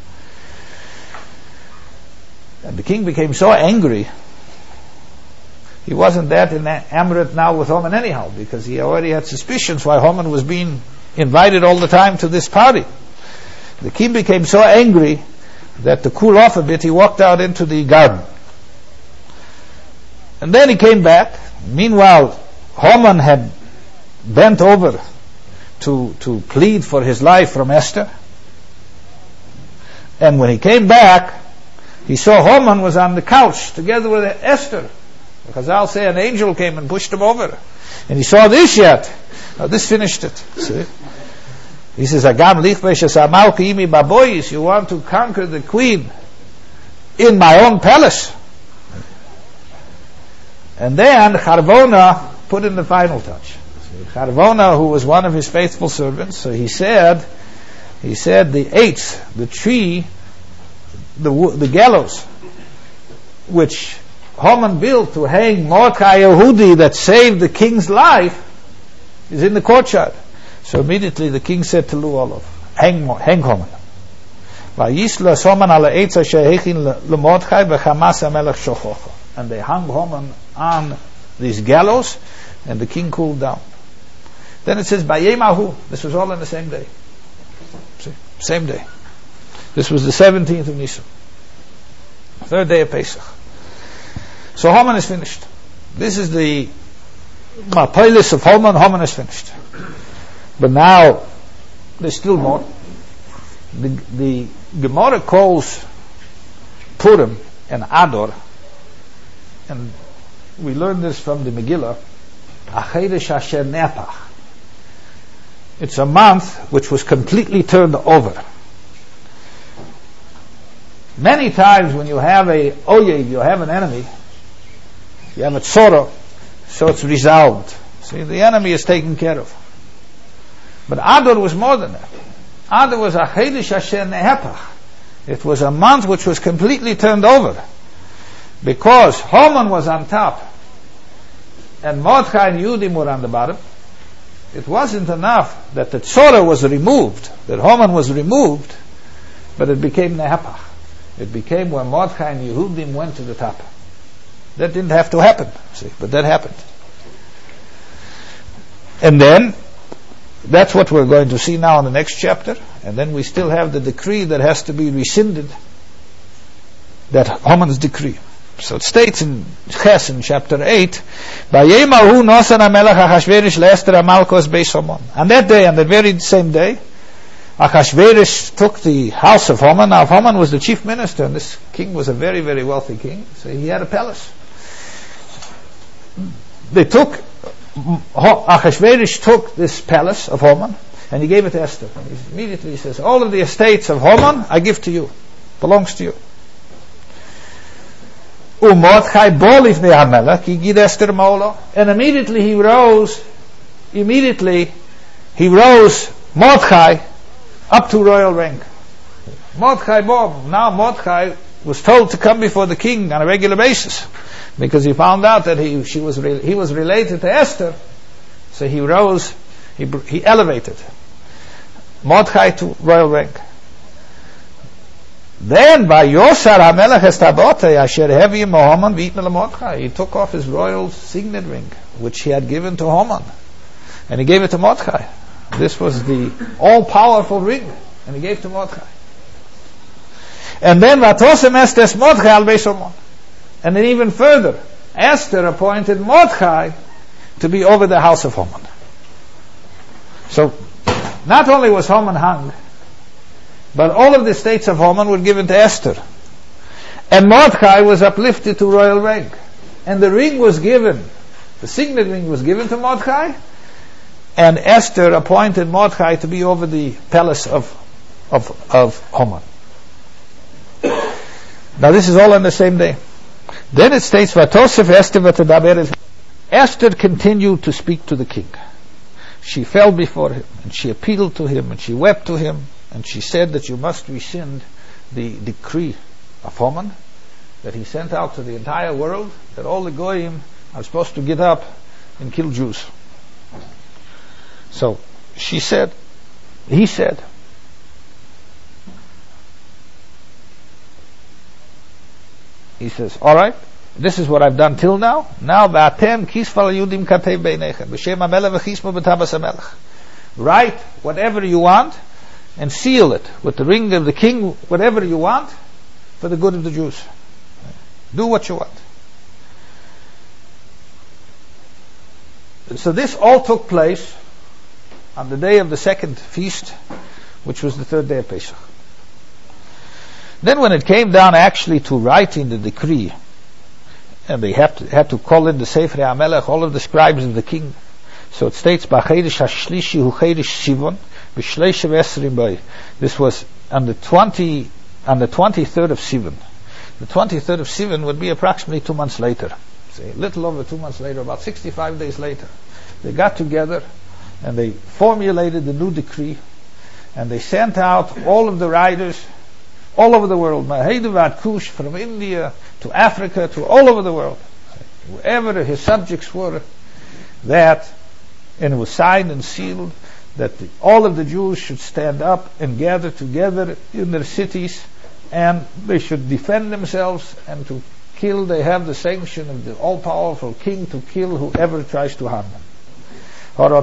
And the king became so angry. He wasn't that enamored now with Haman anyhow, because he already had suspicions why Haman was being invited all the time to this party. The king became so angry that to cool off a bit, he walked out into the garden. And then he came back. Meanwhile, Haman had bent over to plead for his life from Esther. And when he came back, he saw Haman was on the couch together with Esther. Because I'll say an angel came and pushed him over. And he saw this yet. Now this finished it. See? He says, you want to conquer the queen in my own palace. And then Charvona put in the final touch. Charvona, who was one of his faithful servants, so he said the eighth, the tree, the gallows, which Haman built to hang Mordechai Yehudi that saved the king's life, is in the courtyard. So immediately the king said to Luolov, hang Haman. And they hung Haman on these gallows, and the king cooled down. Then it says, Bayemahu, this was all on the same day. See? Same day. This was the 17th of Nisan. Third day of Pesach. So Haman is finished. This is the Mapilis of Haman. Haman is finished. But now, there's still more. The Gemara calls Purim and Adar, and we learn this from the Megillah, Achedesh Asher Nepach. It's a month which was completely turned over. Many times when you have a Oyed, you have an enemy, you have a tzora, so it's resolved. See, the enemy is taken care of. But Adar was more than that. Adar was Achedesh Asher Nepach. It was a month which was completely turned over. Because Haman was on top and Mordechai and Yehudim were on the bottom, it wasn't enough that the tzora was removed, that Haman was removed, but it became Nehapach. It became where Mordechai and Yehudim went to the top. That didn't have to happen, see, but that happened. And then that's what we're going to see now in the next chapter. And then we still have the decree that has to be rescinded, that Haman's decree. So it states in Ches, in chapter 8, on that day, on that very same day, Achashverosh took the house of Haman. Now Haman was the chief minister, and this king was a very, very wealthy king, so he had a palace. Achashverosh took this palace of Haman, and he gave it to Esther. Immediately he says, all of the estates of Haman I give to you, belongs to you. And immediately he rose Mordechai up to royal rank. Mordechai born. Now Mordechai was told to come before the king on a regular basis, because he found out that he was related to Esther. So he rose, he elevated Mordechai to royal rank. Then by Yosar HaMelech Estabote Asher Hevi Mohaman V'itna LeMordechai, he took off his royal signet ring, which he had given to Haman, and he gave it to Mordechai. This was the all-powerful ring, and he gave to Mordechai. And then Vatosem Estes Mordechai al Beis Haman, and then even further, Esther appointed Mordechai to be over the house of Haman. So not only was Haman hung, but all of the estates of Haman were given to Esther. And Mordechai was uplifted to royal rank. And the ring was given, the signet ring was given to Mordechai, and Esther appointed Mordechai to be over the palace of Haman. Now this is all on the same day. Then it states, Vatosef Esther v'tadaber. Esther continued to speak to the king. She fell before him, and she appealed to him, and she wept to him, and she said that you must rescind the decree of Haman that he sent out to the entire world, that all the Goyim are supposed to get up and kill Jews. So he said, he says, all right, this is what I've done till now. Now, v'atem kisfal yudim katev beinechem b'shem hamelech v'chismo b'tabas hamelech. Write whatever you want and seal it with the ring of the king, whatever you want, for the good of the Jews. Do what you want. So this all took place on the day of the second feast, which was the third day of Pesach. Then when it came down actually to writing the decree, and they had to call in the Sefer HaMelech, all of the scribes of the king. So it states, B'chedesh hashlishi hu chedesh Sivan, b'shleish v'esrim bay. This was on the 23rd of Sivan. The 23rd of Sivan would be approximately 2 months later. Say, a little over 2 months later, about 65 days later. They got together and they formulated the new decree, and they sent out all of the writers all over the world, Kush, from India to Africa to all over the world, wherever his subjects were, and it was signed and sealed that all of the Jews should stand up and gather together in their cities, and they should defend themselves and to kill. They have the sanction of the all-powerful king to kill whoever tries to harm them. And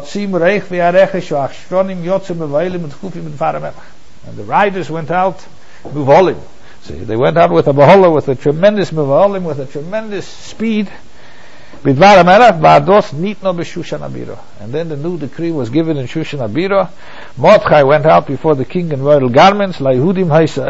the riders went out Muvalim. See, they went out with a bahola, with a tremendous Muvalim, with a tremendous speed. And then the new decree was given in Shushan Abira. Mordechai went out before the king in royal garments. And to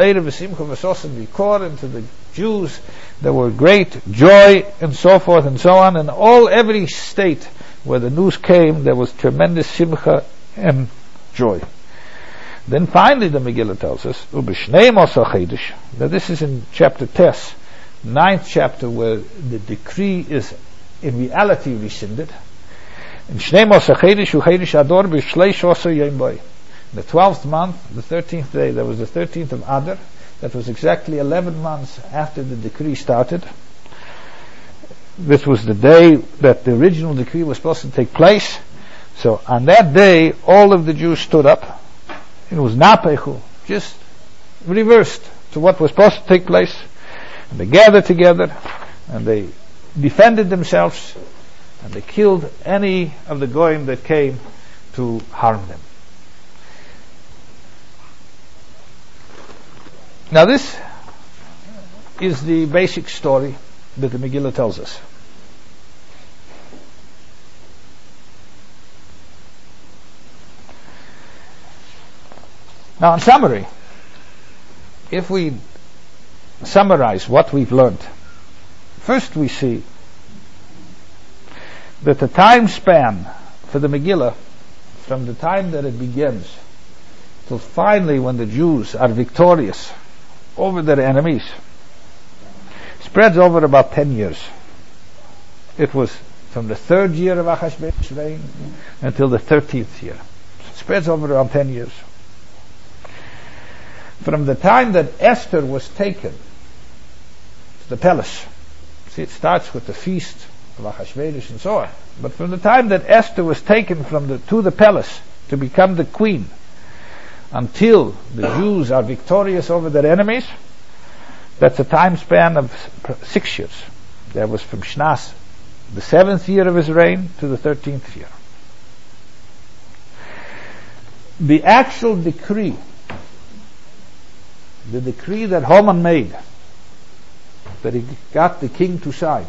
the Jews there were great joy, and so forth and so on. And every state where the news came, there was tremendous simcha and joy. Then finally the Megillah tells us, that this is in chapter Tes, 9th chapter, where the decree is in reality rescinded. In the 12th month, the 13th day, that was the 13th of Adar, that was exactly 11 months after the decree started. This was the day that the original decree was supposed to take place. So on that day, all of the Jews stood up. It was napechu, just reversed to what was supposed to take place. And they gathered together, and they defended themselves, and they killed any of the goyim that came to harm them. Now this is the basic story that the Megillah tells us. Now in summary, if we summarize what we've learned, first we see that the time span for the Megillah, from the time that it begins till finally when the Jews are victorious over their enemies, spreads over about 10 years. It was from the 3rd year of Achashverosh's reign until the 13th year. It spreads over around 10 years. From the time that Esther was taken to the palace, see, it starts with the feast of Achashverosh and so on, but from the time that Esther was taken to the palace to become the queen until the Jews are victorious over their enemies, that's a time span of 6 years. That was from Shnas, the 7th year of his reign, to the 13th year. The actual decree, the decree that Haman made, that he got the king to sign,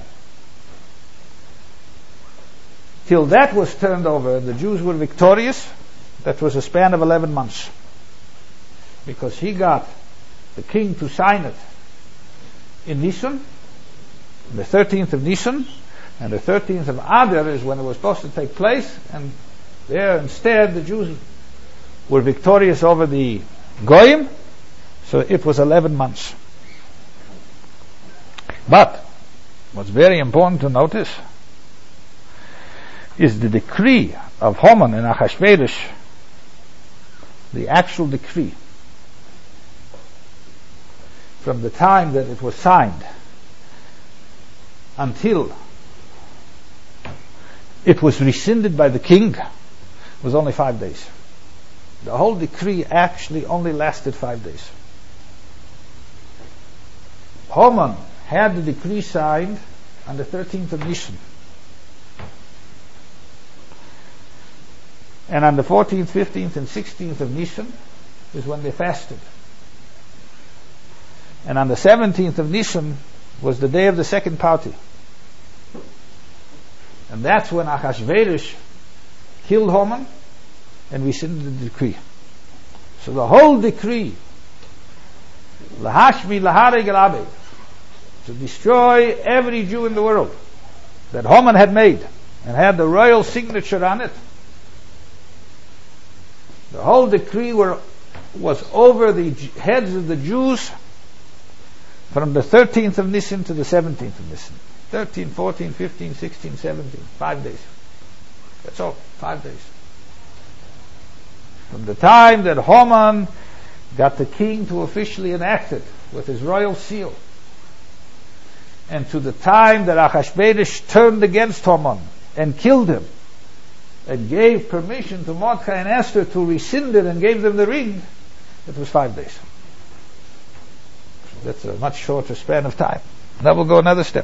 till that was turned over and the Jews were victorious, that was a span of 11 months. Because he got the king to sign it in Nisan, the 13th of Nisan, and the 13th of Adar is when it was supposed to take place, and there instead the Jews were victorious over the Goyim, so it was 11 months. But what's very important to notice is the decree of Haman and Achashverosh, the actual decree, from the time that it was signed until it was rescinded by the king was only 5 days. The whole decree actually only lasted 5 days. Haman had the decree signed on the 13th of Nisan. And on the 14th, 15th, and 16th of Nisan is when they fasted. And on the 17th of Nisan was the day of the second party. And that's when Achashverosh killed Haman and rescinded the decree. So the whole decree, Lahashmi Lahareg al-Abed, to destroy every Jew in the world, that Haman had made and had the royal signature on it, the whole decree was over the heads of the Jews from the 13th of Nisan to the 17th of Nisan. 13, 14, 15, 16, 17. 5 days. That's all. 5 days. From the time that Haman got the king to officially enact it with his royal seal, and to the time that Achashverosh turned against Haman and killed him, and gave permission to Mordechai and Esther to rescind it and gave them the ring, it was 5 days. That's a much shorter span of time. Now we'll go another step.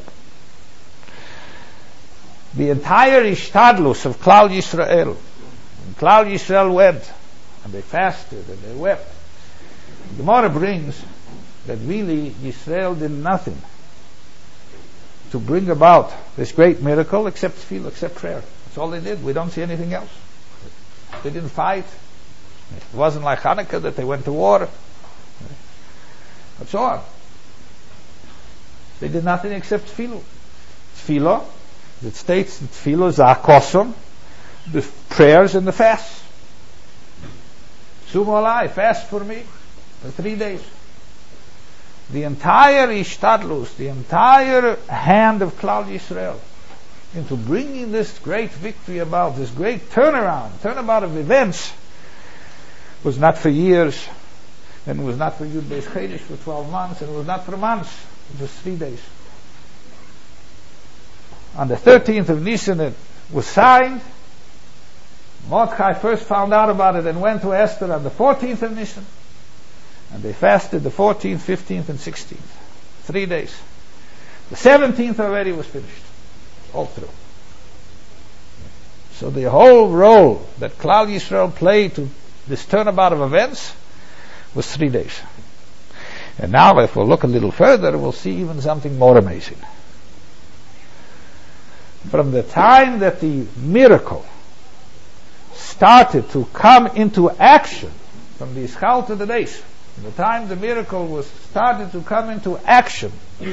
The entire Ishtadlus of Klal Yisrael, when Klal Yisrael went and they fasted and they wept, the Gemara brings that really Yisrael did nothing to bring about this great miracle except tefillah, except prayer. That's all they did. We don't see anything else. They didn't fight. It wasn't like Hanukkah that they went to war. That's all. They did nothing except tefillah. Tefillah, it states that tefillah is akosom, the prayers and the fasts. Sumo alai, fast for me for 3 days. The entire Ishtadlus, the entire hand of Klal Yisrael into bringing this great victory about, this great turnabout of events, was not for years, and it was not for Yud Beis Chodesh for 12 months, and it was not for months, it was 3 days. On the 13th of Nisan it was signed. Mordechai first found out about it and went to Esther on the 14th of Nisan, and they fasted the 14th, 15th, and 16th. 3 days. The 17th already was finished. All through. So the whole role that Klal Yisrael played to this turnabout of events was 3 days. And now if we'll look a little further, we'll see even something more amazing. From the time that the miracle started to come into action, from the Ischal to the days, from the time the miracle was started to come into action,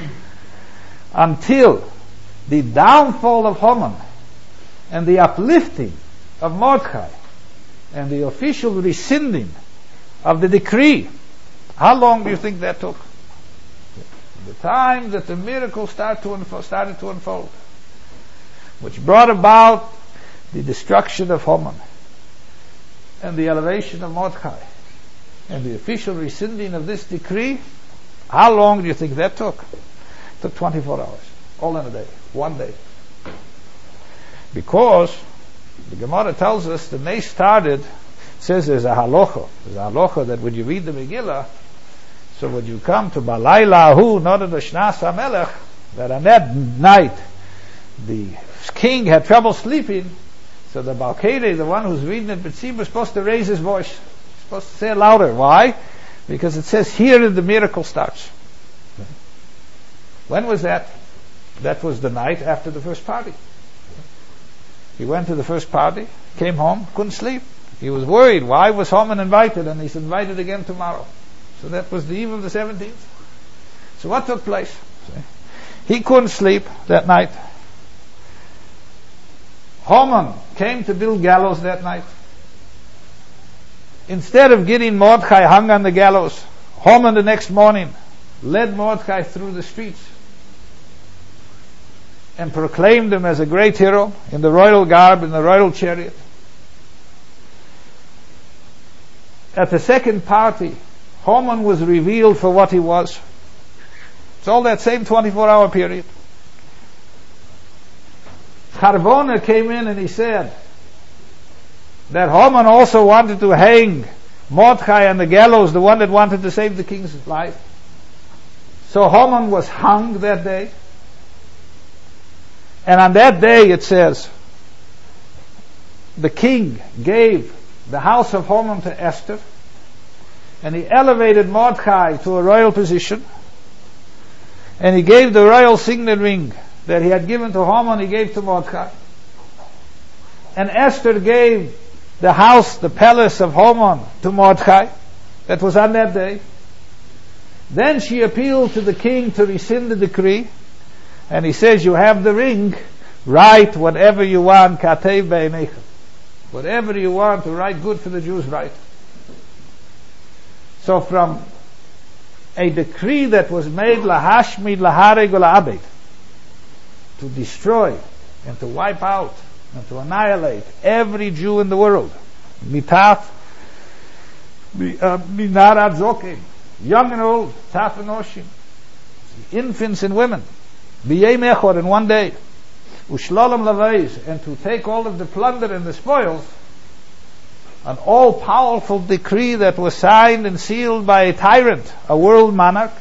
until the downfall of Haman, and the uplifting of Mordechai, and the official rescinding of the decree, how long do you think that took? The time that the miracle started to unfold, which brought about the destruction of Haman, and the elevation of Mordechai, and the official rescinding of this decree, how long do you think that took? It took 24 hours, all in a day, 1 day. Because the Gemara tells us the Nes started, says there's a halacha that when you read the Megillah, so when you come to Balayla Ahu Noded Shnas HaMelech, that on that night the king had trouble sleeping, so the Balkede, the one who's reading it, B'tzibur, is supposed to raise his voice. He's supposed to say it louder. Why? Because it says here the miracle starts. When was that? That was the night after the first party. He went to the first party, came home, couldn't sleep. He was worried. Why was Haman invited? And he's invited again tomorrow. So that was the eve of the 17th. So what took place? He couldn't sleep that night. Haman came to build gallows that night. Instead of getting Mordechai hung on the gallows, Haman the next morning led Mordechai through the streets and proclaimed him as a great hero in the royal garb, in the royal chariot. At the second party, Haman was revealed for what he was. It's all that same 24-hour period. Harvona came in and he said that Haman also wanted to hang Mordechai on the gallows, the one that wanted to save the king's life. So Haman was hung that day. And on that day, it says, the king gave the house of Haman to Esther, and he elevated Mordechai to a royal position, and he gave the royal signet ring that he had given to Haman, he gave to Mordechai. And Esther gave the house, the palace of Haman to Mordechai. That was on that day. Then she appealed to the king to rescind the decree, and he says, you have the ring, write whatever you want, katev b'einechem. Whatever you want to write good for the Jews, write. So from a decree that was made lahashmid lahareg ula'abed, to destroy and to wipe out and to annihilate every Jew in the world, mitaf minar ad zokim, young and old, taf and oshim, infants and women, b'yei mechor, in 1 day, ushlolam lavais, and to take all of the plunder and the spoils, an all-powerful decree that was signed and sealed by a tyrant, a world monarch.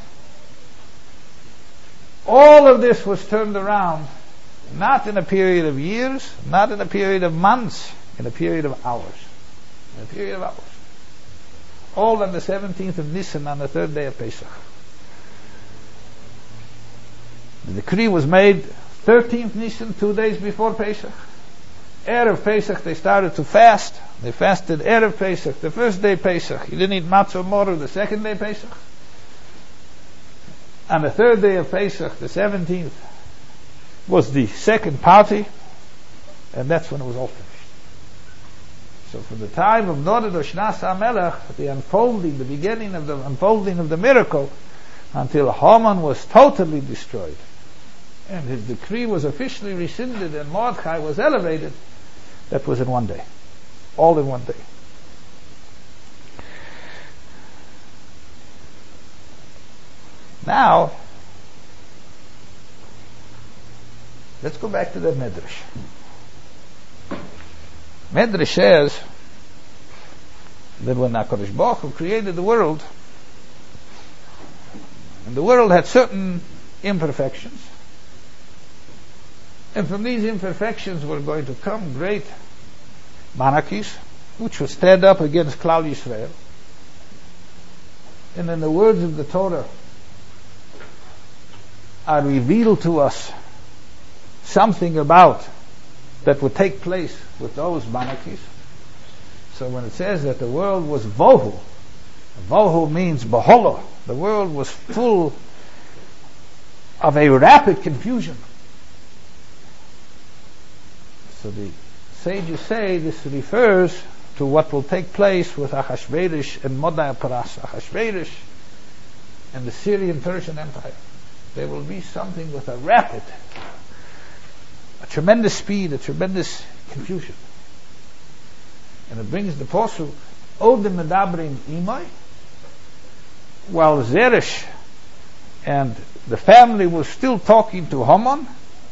All of this was turned around, not in a period of years, not in a period of months, in a period of hours. In a period of hours. All on the 17th of Nisan, on the 3rd day of Pesach. The decree was made 13th Nisan, 2 days before Pesach. Erev Pesach, they started to fast. They fasted Erev Pesach, the first day Pesach. You didn't eat matzah mortar the second day Pesach. On the 3rd day of Pesach, the 17th, was the second party, and that's when it was all finished. So from the time of Noded Shnas HaMelech, the unfolding, the beginning of the unfolding of the miracle, until Haman was totally destroyed, and his decree was officially rescinded, and Mordechai was elevated, that was in 1 day. All in 1 day. Now, let's go back to the Medrash. Medrash says that when HaKadosh Baruch Hu created the world, and the world had certain imperfections, and from these imperfections were going to come great monarchies, which would stand up against Klal Yisrael. And in the words of the Torah are revealed to us something about that would take place with those monarchies. So when it says that the world was vohu, vohu means baholo, the world was full of a rapid confusion. So the sages say this refers to what will take place with Achashverosh and Mordechai Paras. Achashverosh and the Syrian Persian Empire. There will be something with a tremendous speed, a tremendous confusion. And it brings the posuk, Odim Medabrim Imai, while Zeresh and the family was still talking to Haman,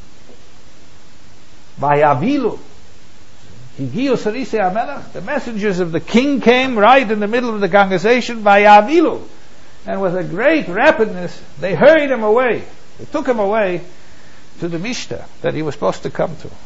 Vayavilu, Higiyu Sarisi HaMelech, the messengers of the king came right in the middle of the conversation, Vayavilu, and with a great rapidness, they hurried him away. They took him away to the Mishta that he was supposed to come to.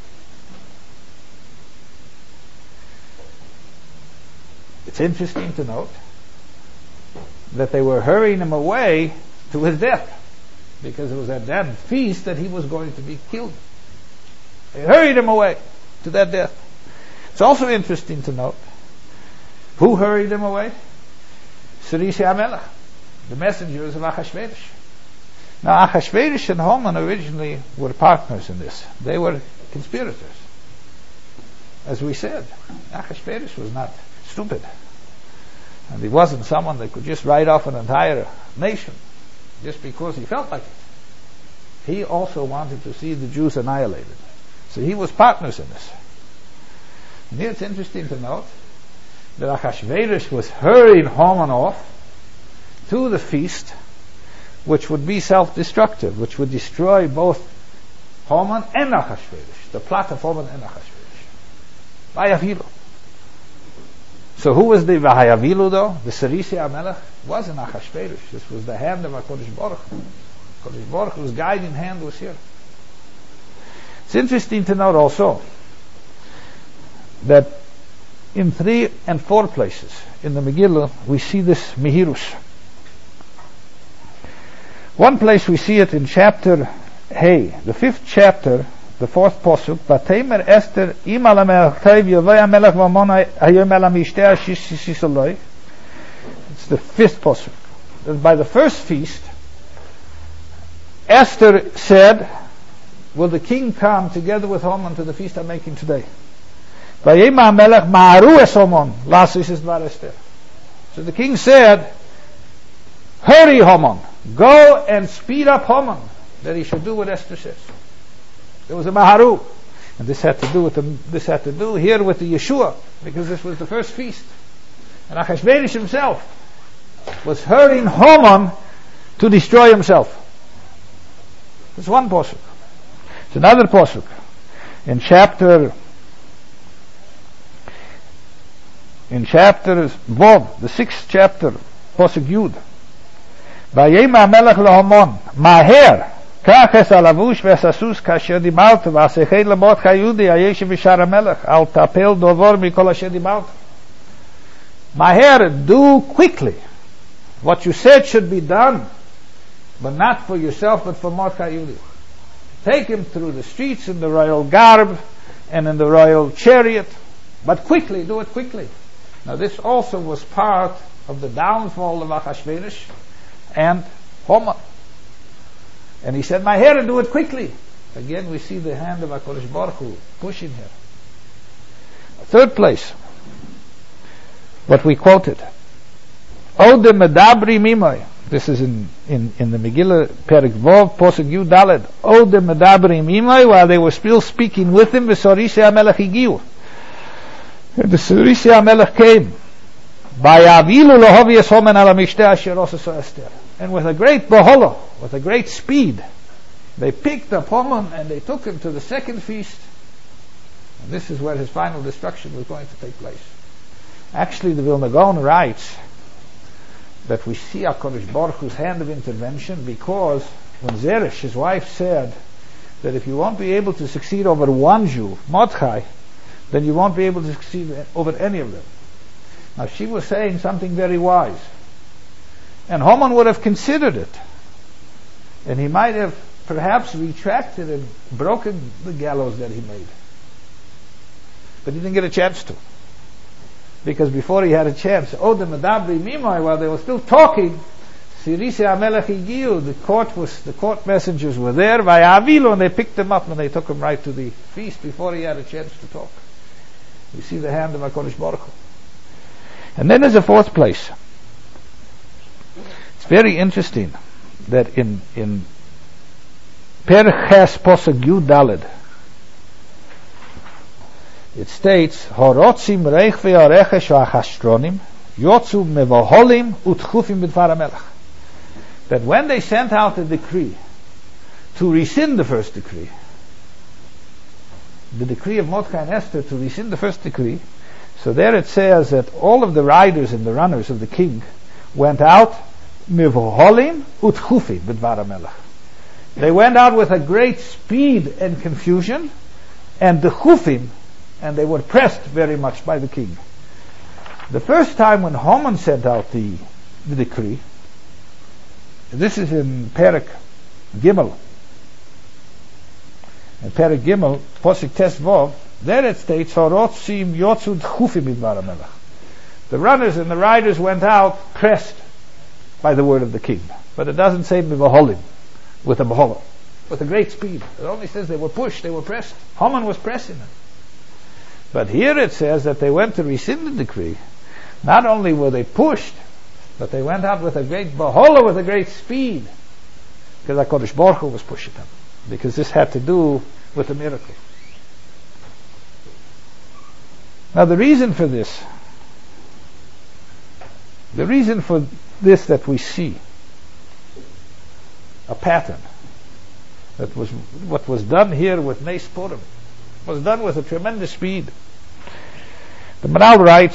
It's interesting to note that they were hurrying him away to his death, because it was at that feast that he was going to be killed. They hurried him away to that death. It's also interesting to note who hurried him away? Sarisi HaMelech, the messengers of Achashverosh. Now Achashverosh and Haman originally were partners in this. They were conspirators. As we said, Achashverosh was not stupid. And he wasn't someone that could just write off an entire nation just because he felt like it. He also wanted to see the Jews annihilated. So he was partners in this. And here it's interesting to note that Achashverosh was hurrying Haman off to the feast, which would be self-destructive, which would destroy both Haman and Achashverosh, the plot of Haman and Achashverosh. Vayavilu. So who was the Vayavilu though? The Sarisi HaMelech wasn't Achashverosh. This was the hand of HaKadosh Baruch Hu. HaKadosh Baruch Hu's guiding hand was here. It's interesting to note also that in 3 and 4 places in the Megillah we see this Mehirus. One place we see it in chapter Hey, the 5th chapter, the 4th posuk. Vatemer Esther ima lamelech teiv yovei hamelech v'amon hayom el hamishter shisaloi. It's the 5th posuk. By the first feast, Esther said, "Will the king come together with Haman to the feast I'm making today?" Vayema hamelech ma'aru es Haman lasis es dvar Esther. So the king said, "Hurry, Haman, go and speed up Haman, that he should do what Esther says." There was a maharu, and this had to do here with the Yeshua, because this was the first feast, and Achashverosh himself was hurrying Haman to destroy himself. That's one posuk. It's another posuk in chapter Vov, the 6th chapter, posuk Yud. Vayema hamelech leHaman maher kach es halavush ve'asasus kasher dimalta v'asechei lemordechai Yehudi hayeshiv b'shar hamelech al tapel dovor mikol asher dimalta. Maher, do quickly what you said should be done, but not for yourself, but for Mordechai Yehudi. Take him through the streets in the royal garb and in the royal chariot, but quickly, do it quickly. Now this also was part of the downfall of Achashverosh and Haman. And he said, Maher, do it quickly. Again, we see the hand of HaKadosh Baruch Hu pushing here. Third place, what we quoted. Ode medabri mimoi. This is in the Megillah, Perek Vov, Posuk Yud Daled. Ode medabri mimoi, while they were still speaking with him, v'sorisi hamelech higiu. And the Sarisi HaMelech came. Vayavilu lohovi es Haman al hamishter asher osaso Esther. And with a great bahola, with a great speed, they picked up Haman and they took him to the second feast. And this is where his final destruction was going to take place. Actually, the Vilna Gaon writes that we see HaKadosh Baruch Hu's hand of intervention, because when Zeresh, his wife, said that if you won't be able to succeed over one Jew, Mordechai, then you won't be able to succeed over any of them. Now she was saying something very wise, and Haman would have considered it, and he might have perhaps retracted and broken the gallows that he made, but he didn't get a chance to, because before he had a chance, Odem Medabri Mimai, while they were still talking, Sirisi HaMelech Higiu, the court messengers were there, Vayavilu, and they picked him up and they took him right to the feast before he had a chance to talk. You see the hand of HaKadosh Baruch Hu. And then there's a fourth place. It's very interesting that in Perek Ches Posuk Yud Daled, it states, Horotzim Reichvei Arechesh V'Achashtronim Yotzu Mevoholim Utchufim B'Dvar HaMelech. That when they sent out a decree to rescind the first decree, the decree of Mordechai and Esther to rescind the first decree, so there it says that all of the riders and the runners of the king went out Mevoholim Utchufim B'Dvar HaMelech. They went out with a great speed and confusion, and the Chufim, and they were pressed very much by the king. The first time when Haman sent out the decree, this is in Perek Gimel. In Perek Gimel, Posuk Tes Vov, there it states, Horotzim Yotzud Chufim B'Dvar HaMelech. The runners and the riders went out pressed by the word of the king. But it doesn't say Mivaholim, with a Bahola, with a great speed. It only says they were pushed, they were pressed. Haman was pressing them. But here it says that they went to rescind the decree. Not only were they pushed, but they went out with a great Bahola, with a great speed. Because HaKadosh Baruch Hu was pushing them. Because this had to do with a miracle. Now the reason for this that we see a pattern, that was what was done here with Nes Purim, was done with a tremendous speed. The Maral writes,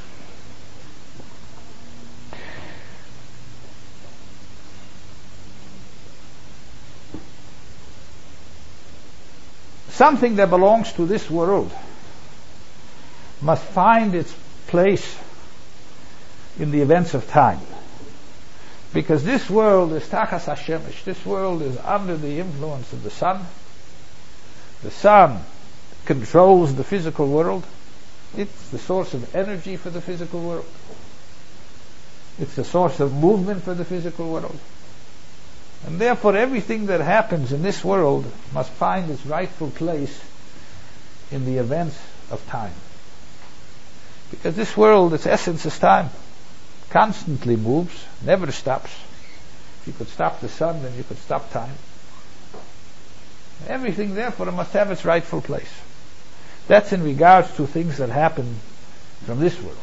something that belongs to this world must find its place in the events of time. Because this world is Tachas HaShemesh. This world is under the influence of the sun. The sun controls the physical world. It's the source of energy for the physical world. It's the source of movement for the physical world. And therefore everything that happens in this world must find its rightful place in the events of time. Because this world, its essence is time. Constantly moves, never stops. If you could stop the sun, then you could stop time. Everything therefore must have its rightful place. That's in regards to things that happen from this world.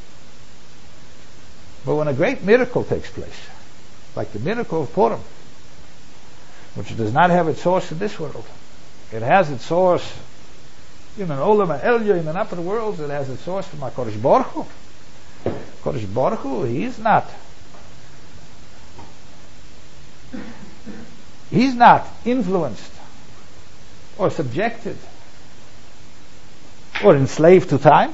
But when a great miracle takes place, like the miracle of Purim, which does not have its source in this world, it has its source in an Olam Ha'elyon, in an upper world. It has its source from HaKadosh Baruch Hu. HaKadosh Baruch Hu, He's not influenced or subjected or enslaved to time.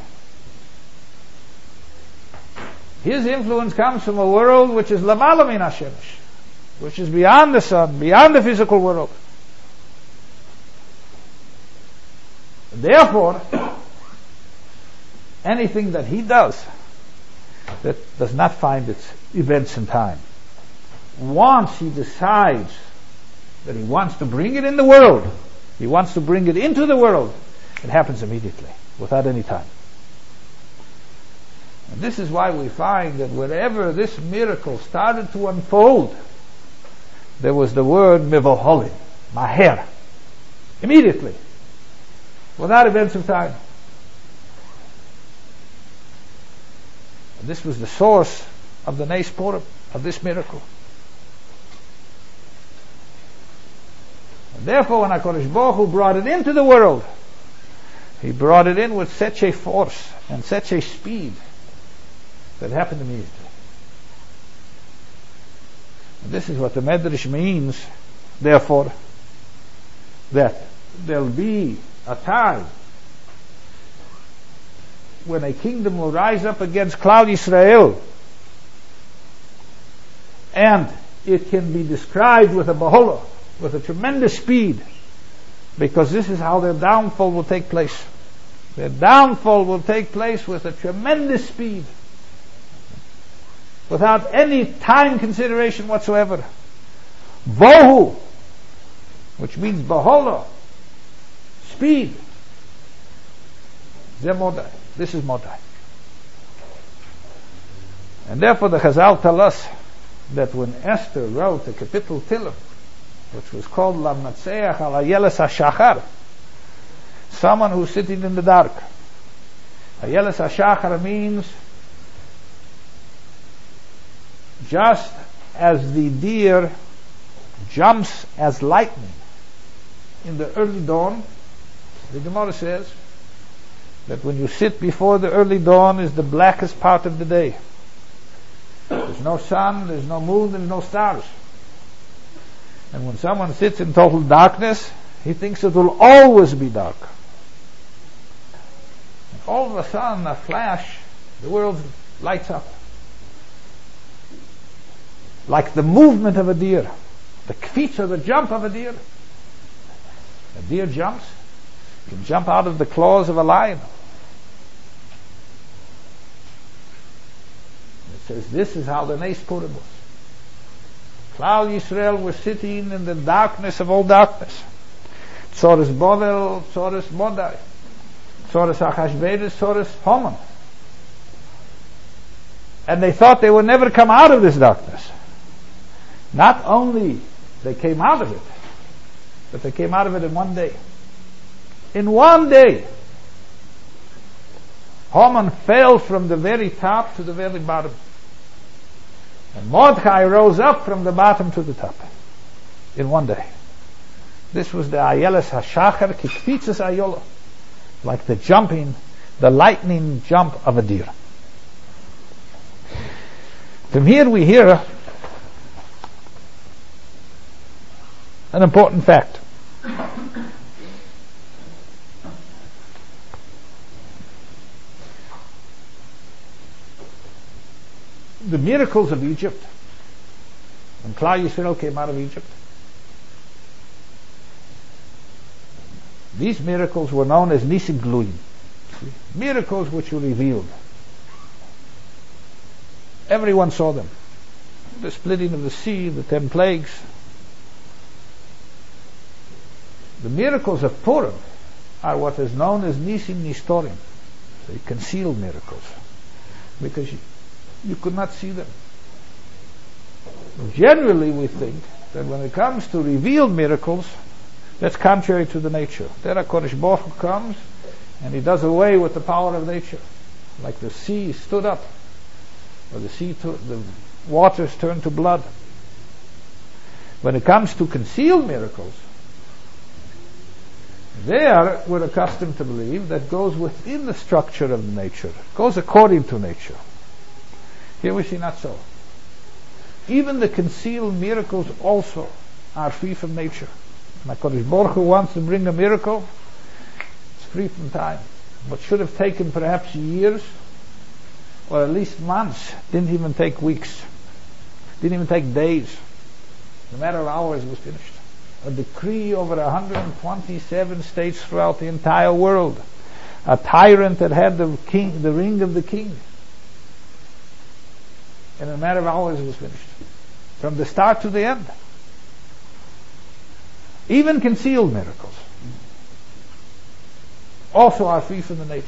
His influence comes from a world which is Lamala Min HaShemesh, which is beyond the sun, beyond the physical world. Therefore, anything that He does that does not find its events in time, once He decides that He wants to bring it in the world, He wants to bring it into the world, it happens immediately, without any time. And this is why we find that wherever this miracle started to unfold, there was the word Mevoholim, Maher, immediately, without events of time. And this was the source of the Nes Purim, of this miracle. And therefore, when HaKadosh Baruch Hu brought it into the world, He brought it in with such a force and such a speed that happened immediately. And this is what the Medrash means, therefore, that there'll be a time when a kingdom will rise up against Klal Yisrael, and it can be described with a bahola, with a tremendous speed, because this is how their downfall will take place. Their downfall will take place with a tremendous speed, without any time consideration whatsoever. Vohu, which means bahola, speed. Zemodai. This is Modai. And therefore the Chazal tell us that when Esther wrote the Kapitel Tilim, which was called Lamnatseach al Ayeles HaShachar, someone who's sitting in the dark. Ayeles HaShachar means just as the deer jumps as lightning in the early dawn, the Gemara says that when you sit before the early dawn is the blackest part of the day. There's no sun, there's no moon, there's no stars. And when someone sits in total darkness, he thinks it will always be dark. And all of a sudden, a flash, the world lights up. Like the movement of a deer, the kfitz or the jump of a deer. A deer jumps, can jump out of the claws of a lion. It says this is how the Nes Purim was. Klal Yisrael were sitting in the darkness of all darkness. Tzoros Bovel, Tzoros Modai, Tzoros Achashverosh, Tzoros Haman. And they thought they would never come out of this darkness. Not only they came out of it, but they came out of it in one day. In one day, Haman fell from the very top to the very bottom. And Mordechai rose up from the bottom to the top. In one day. This was the Ayeles HaShachar Kikfitzes Ayola. Like the jumping, the lightning jump of a deer. From here we hear an important fact. The miracles of Egypt, when Klal Yisrael came out of Egypt, these miracles were known as Nisim Gluyim, miracles which were revealed. Everyone saw them. The splitting of the sea, the 10 plagues. The miracles of Purim are what is known as Nisim Nistorim, the concealed miracles, because you could not see them. Generally we think that when it comes to revealed miracles, that's contrary to the nature. There HaKadosh Baruch Hu comes and he does away with the power of nature. Like the sea stood up, or the waters turned to blood. When it comes to concealed miracles, there we're accustomed to believe that goes within the structure of the nature, goes according to nature. Here we see not so. Even the concealed miracles also are free from nature. When HaKadosh Baruch Hu wants to bring a miracle, it's free from time. What should have taken perhaps years, or at least months, didn't even take weeks, didn't even take days. In a matter of hours it was finished. A decree over 127 states throughout the entire world. A tyrant that had the ring of the king. In a matter of hours it was finished. From the start to the end. Even concealed miracles also are free from the nature.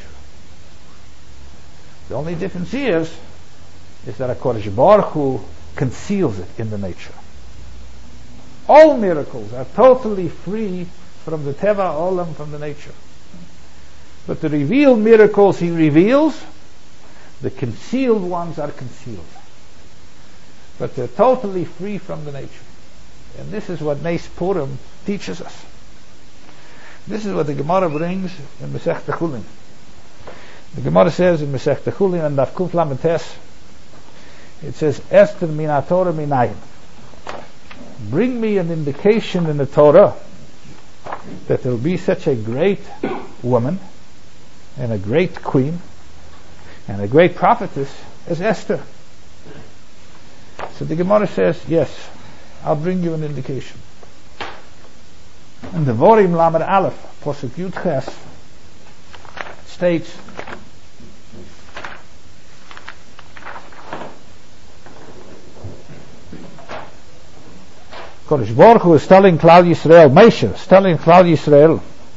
The only difference is that HaKadosh Baruch Hu conceals it in the nature. All miracles are totally free from the Teva Olam, from the nature. But the revealed miracles he reveals, the concealed ones are concealed. But they're totally free from the nature. And this is what Nes Purim teaches us. This is what the Gemara brings in Masechta Chulin. The Gemara says in Masechta Chulin and Daf Kuf Lamed Tes, it says, Esther min haTorah minayin. Bring me an indication in the Torah that there will be such a great woman and a great queen and a great prophetess as Esther. So the Gemara says, yes, I'll bring you an indication. And the Devarim Lamed Aleph, Posuk Yud Ches, states, Kodesh Baruch Hu is telling Klal Yisrael, Moshe is telling Klal Yisrael,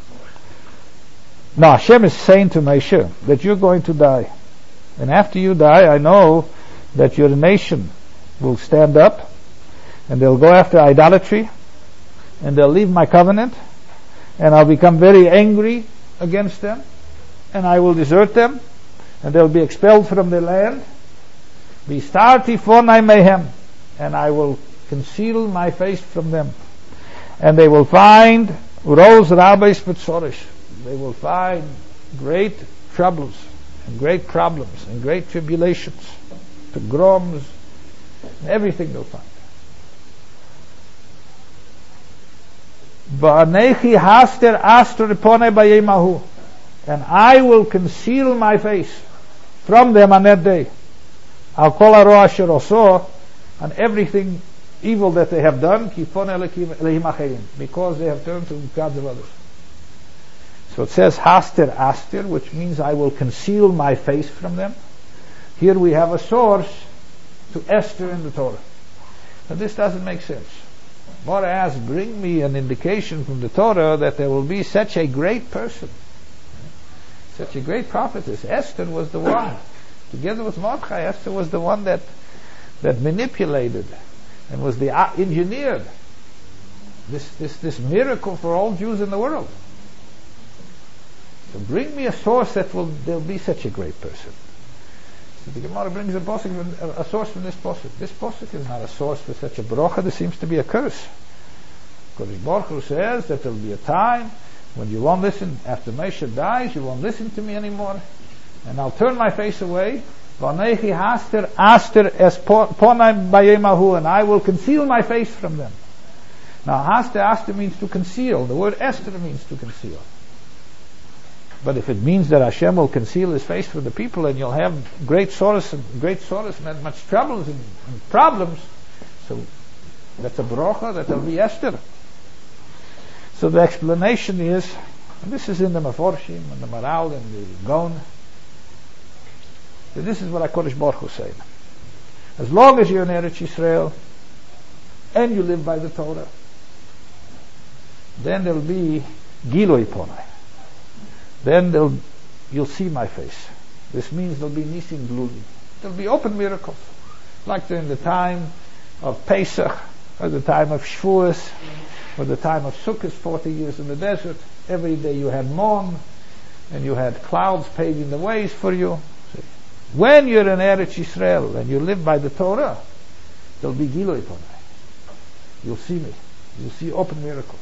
no, Hashem is saying to Moshe that you're going to die. And after you die, I know that your nation will stand up and they'll go after idolatry and they'll leave my covenant and I'll become very angry against them and I will desert them and they'll be expelled from their land. Vistarti fonai mehem, and I will conceal my face from them. And they will find Roz Rabbis Betzorish. They will find great troubles and great problems and great tribulations, pogroms, everything they'll find. Ba'anechi haster aster pone bayemahu, and I will conceal my face from them on that day. Al kol haro asher oso, on everything evil that they have done, because they have turned to gods of others. So it says haster aster, which means I will conceal my face from them. Here we have a source to Esther in the Torah. But this doesn't make sense. Mora asks, bring me an indication from the Torah that there will be such a great person, such a great prophetess. Esther was the one, together with Mordechai, Esther was the one that manipulated and was the engineered this miracle for all Jews in the world. So bring me a source there'll be such a great person. So the Gemara brings a source from this posuk. This posuk is not a source for such a bracha. There seems to be a curse. Kodesh Baruch Hu says that there'll be a time when you won't listen. After Moshe dies, you won't listen to me anymore, and I'll turn my face away. V'anechi haster aster es ponai bayemahu, and I will conceal my face from them. Now, haster aster means to conceal. The word Esther means to conceal. But if it means that Hashem will conceal His face from the people, and you'll have great sorrows and much troubles and problems, so that's a bracha, that'll be Esther. So the explanation is, and this is in the Meforshim and the Maral and the Gaon, that this is what HaKadosh Baruch Hu said. As long as you're in Eretz Yisrael and you live by the Torah, then there'll be Gilui Ponai. Then you'll see my face. This means there'll be Nisim Gluli. There'll be open miracles, like in the time of Pesach, or the time of Shavuos, or the time of Sukkot, 40 years in the desert. Every day you had Mon, and you had clouds paving the ways for you. See? When you're in Eretz Yisrael and you live by the Torah, there'll be Gilui Ponai. You'll see me. You'll see open miracles.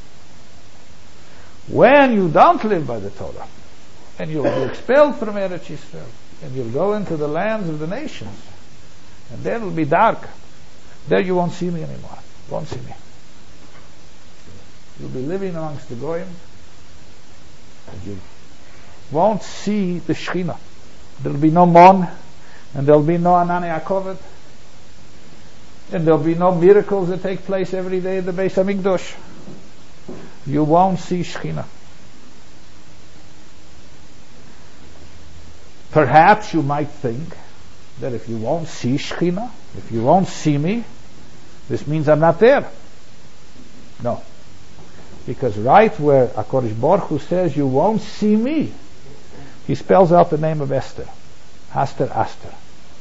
When you don't live by the Torah, and you'll be expelled from Eretz Yisrael, and you'll go into the lands of the nations, and there it'll be dark. There you won't see me anymore. You won't see me. You'll be living amongst the Goyim, and you won't see the Shekhinah. There'll be no Mon, and there'll be no Anani HaKoved, and there'll be no miracles that take place every day in the Beis HaMikdash. You won't see Shekhinah. Perhaps you might think that if you won't see Shekhinah, if you won't see me, this means I'm not there. No. Because right where HaKadosh Baruch Hu says you won't see me, he spells out the name of Esther. Haster Aster.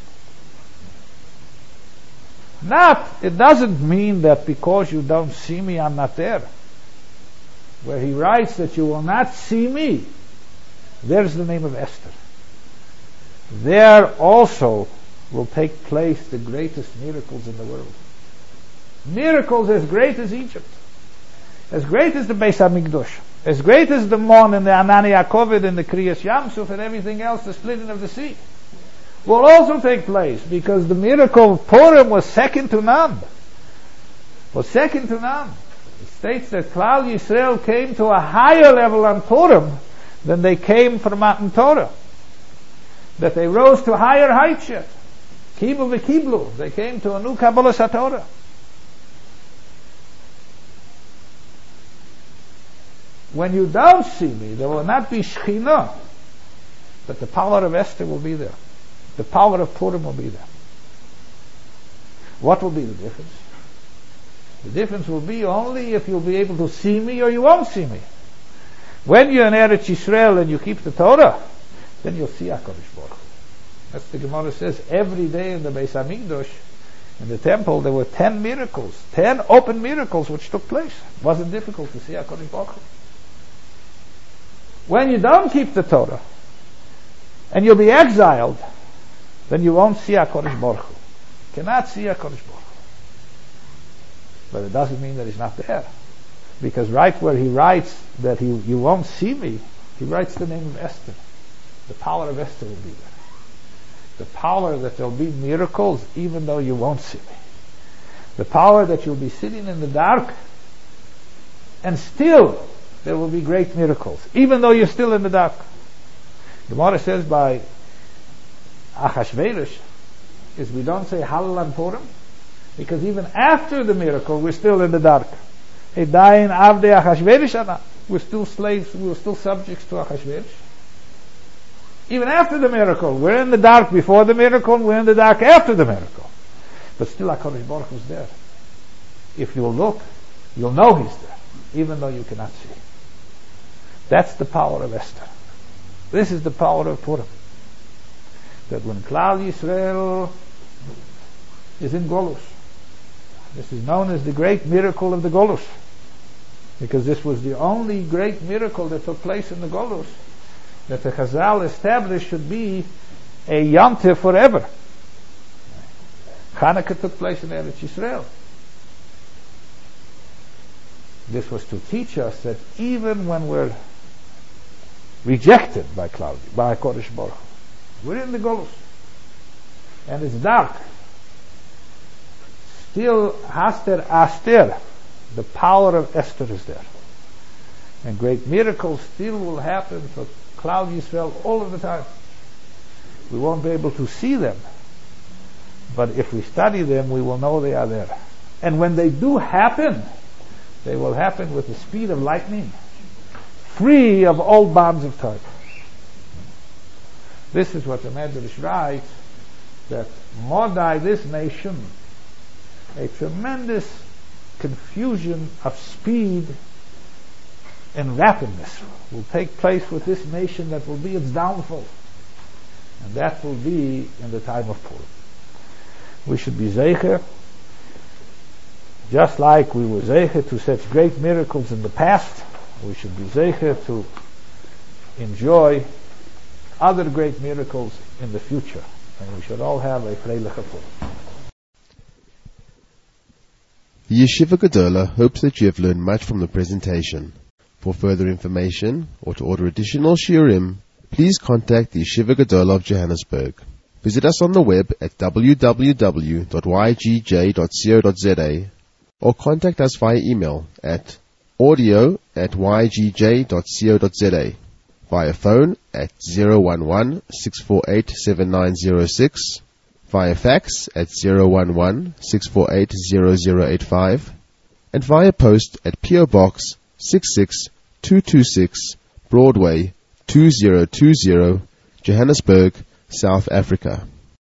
It doesn't mean that because you don't see me, I'm not there. Where he writes that you will not see me, there's the name of Esther. There also will take place the greatest miracles in the world. Miracles as great as Egypt, as great as the Beis HaMikdash, as great as the Mon and the Anani HaKoved and the Kriyas Yamsuf and everything else, the splitting of the sea, will also take place, because the miracle of Purim was second to none. Was second to none. It states that Klal Yisrael came to a higher level on Purim than they came from Matan Torah. that they rose to higher heights yet. Kiblu v'kiblu. They came to a new Kabbalah Satorah. When you don't see me, there will not be Shekhinah, but the power of Esther will be there. The power of Purim will be there. What will be the difference? The difference will be only if you'll be able to see me or you won't see me. When you're in Eretz Yisrael and you keep the Torah, then you'll see HaKadosh Baruch Hu. That's the Gemara says. Every day in the Beis HaMikdash, in the temple, there were 10 miracles, 10 open miracles which took place. It wasn't difficult to see HaKadosh Baruch Hu. When you don't keep the Torah, and you'll be exiled, then you won't see HaKadosh Baruch Hu. You cannot see HaKadosh Baruch Hu. But it doesn't mean that he's not there. Because right where he writes that you won't see me, he writes the name of Esther. The power of Esther will be there. The power that there'll be miracles even though you won't see me. The power that you'll be sitting in the dark and still there will be great miracles, even though you're still in the dark. The Gemara says by Achashverosh is we don't say Hallel and Purim, because even after the miracle we're still in the dark. Edayin Avdei Achashverosh ana. We're still slaves, we're still subjects to Achashverosh. Even after the miracle, we're in the dark before the miracle, and we're in the dark after the miracle. But still HaKadosh Baruch Hu is there. If you'll look, you'll know He's there, even though you cannot see. That's the power of Esther. This is the power of Purim. That when Klal Yisrael is in Golus, this is known as the great miracle of the Golus, because this was the only great miracle that took place in the Golus, that the Chazal established should be a Yom Tov forever. Hanukkah took place in Eretz Yisrael. This was to teach us that even when we're rejected by Kodesh Baruch Hu, we're in the Golus, and it's dark, still Haster Aster, the power of Esther is there, and great miracles still will happen for Klal Yisrael all of the time. We won't be able to see them, but if we study them, we will know they are there. And when they do happen, they will happen with the speed of lightning, free of all bonds of time. This is what the Medrash writes, that Mordai, this nation, a tremendous confusion of speed and rapidness will take place with this nation that will be its downfall. And that will be in the time of Purim. We should be zeicher, just like we were zeicher to such great miracles in the past, we should be zeicher to enjoy other great miracles in the future. And we should all have a freiliche Purim. The Yeshiva Gedola hopes that you have learned much from the presentation. For further information or to order additional shiurim, please contact the Yeshiva Gedola of Johannesburg. Visit us on the web at www.ygj.co.za or contact us via email at audio@ygj.co.za, via phone at 011-648-7906, via fax at 011-648-0085, and via post at P.O. Box 66226 Broadway 2020, Johannesburg, South Africa.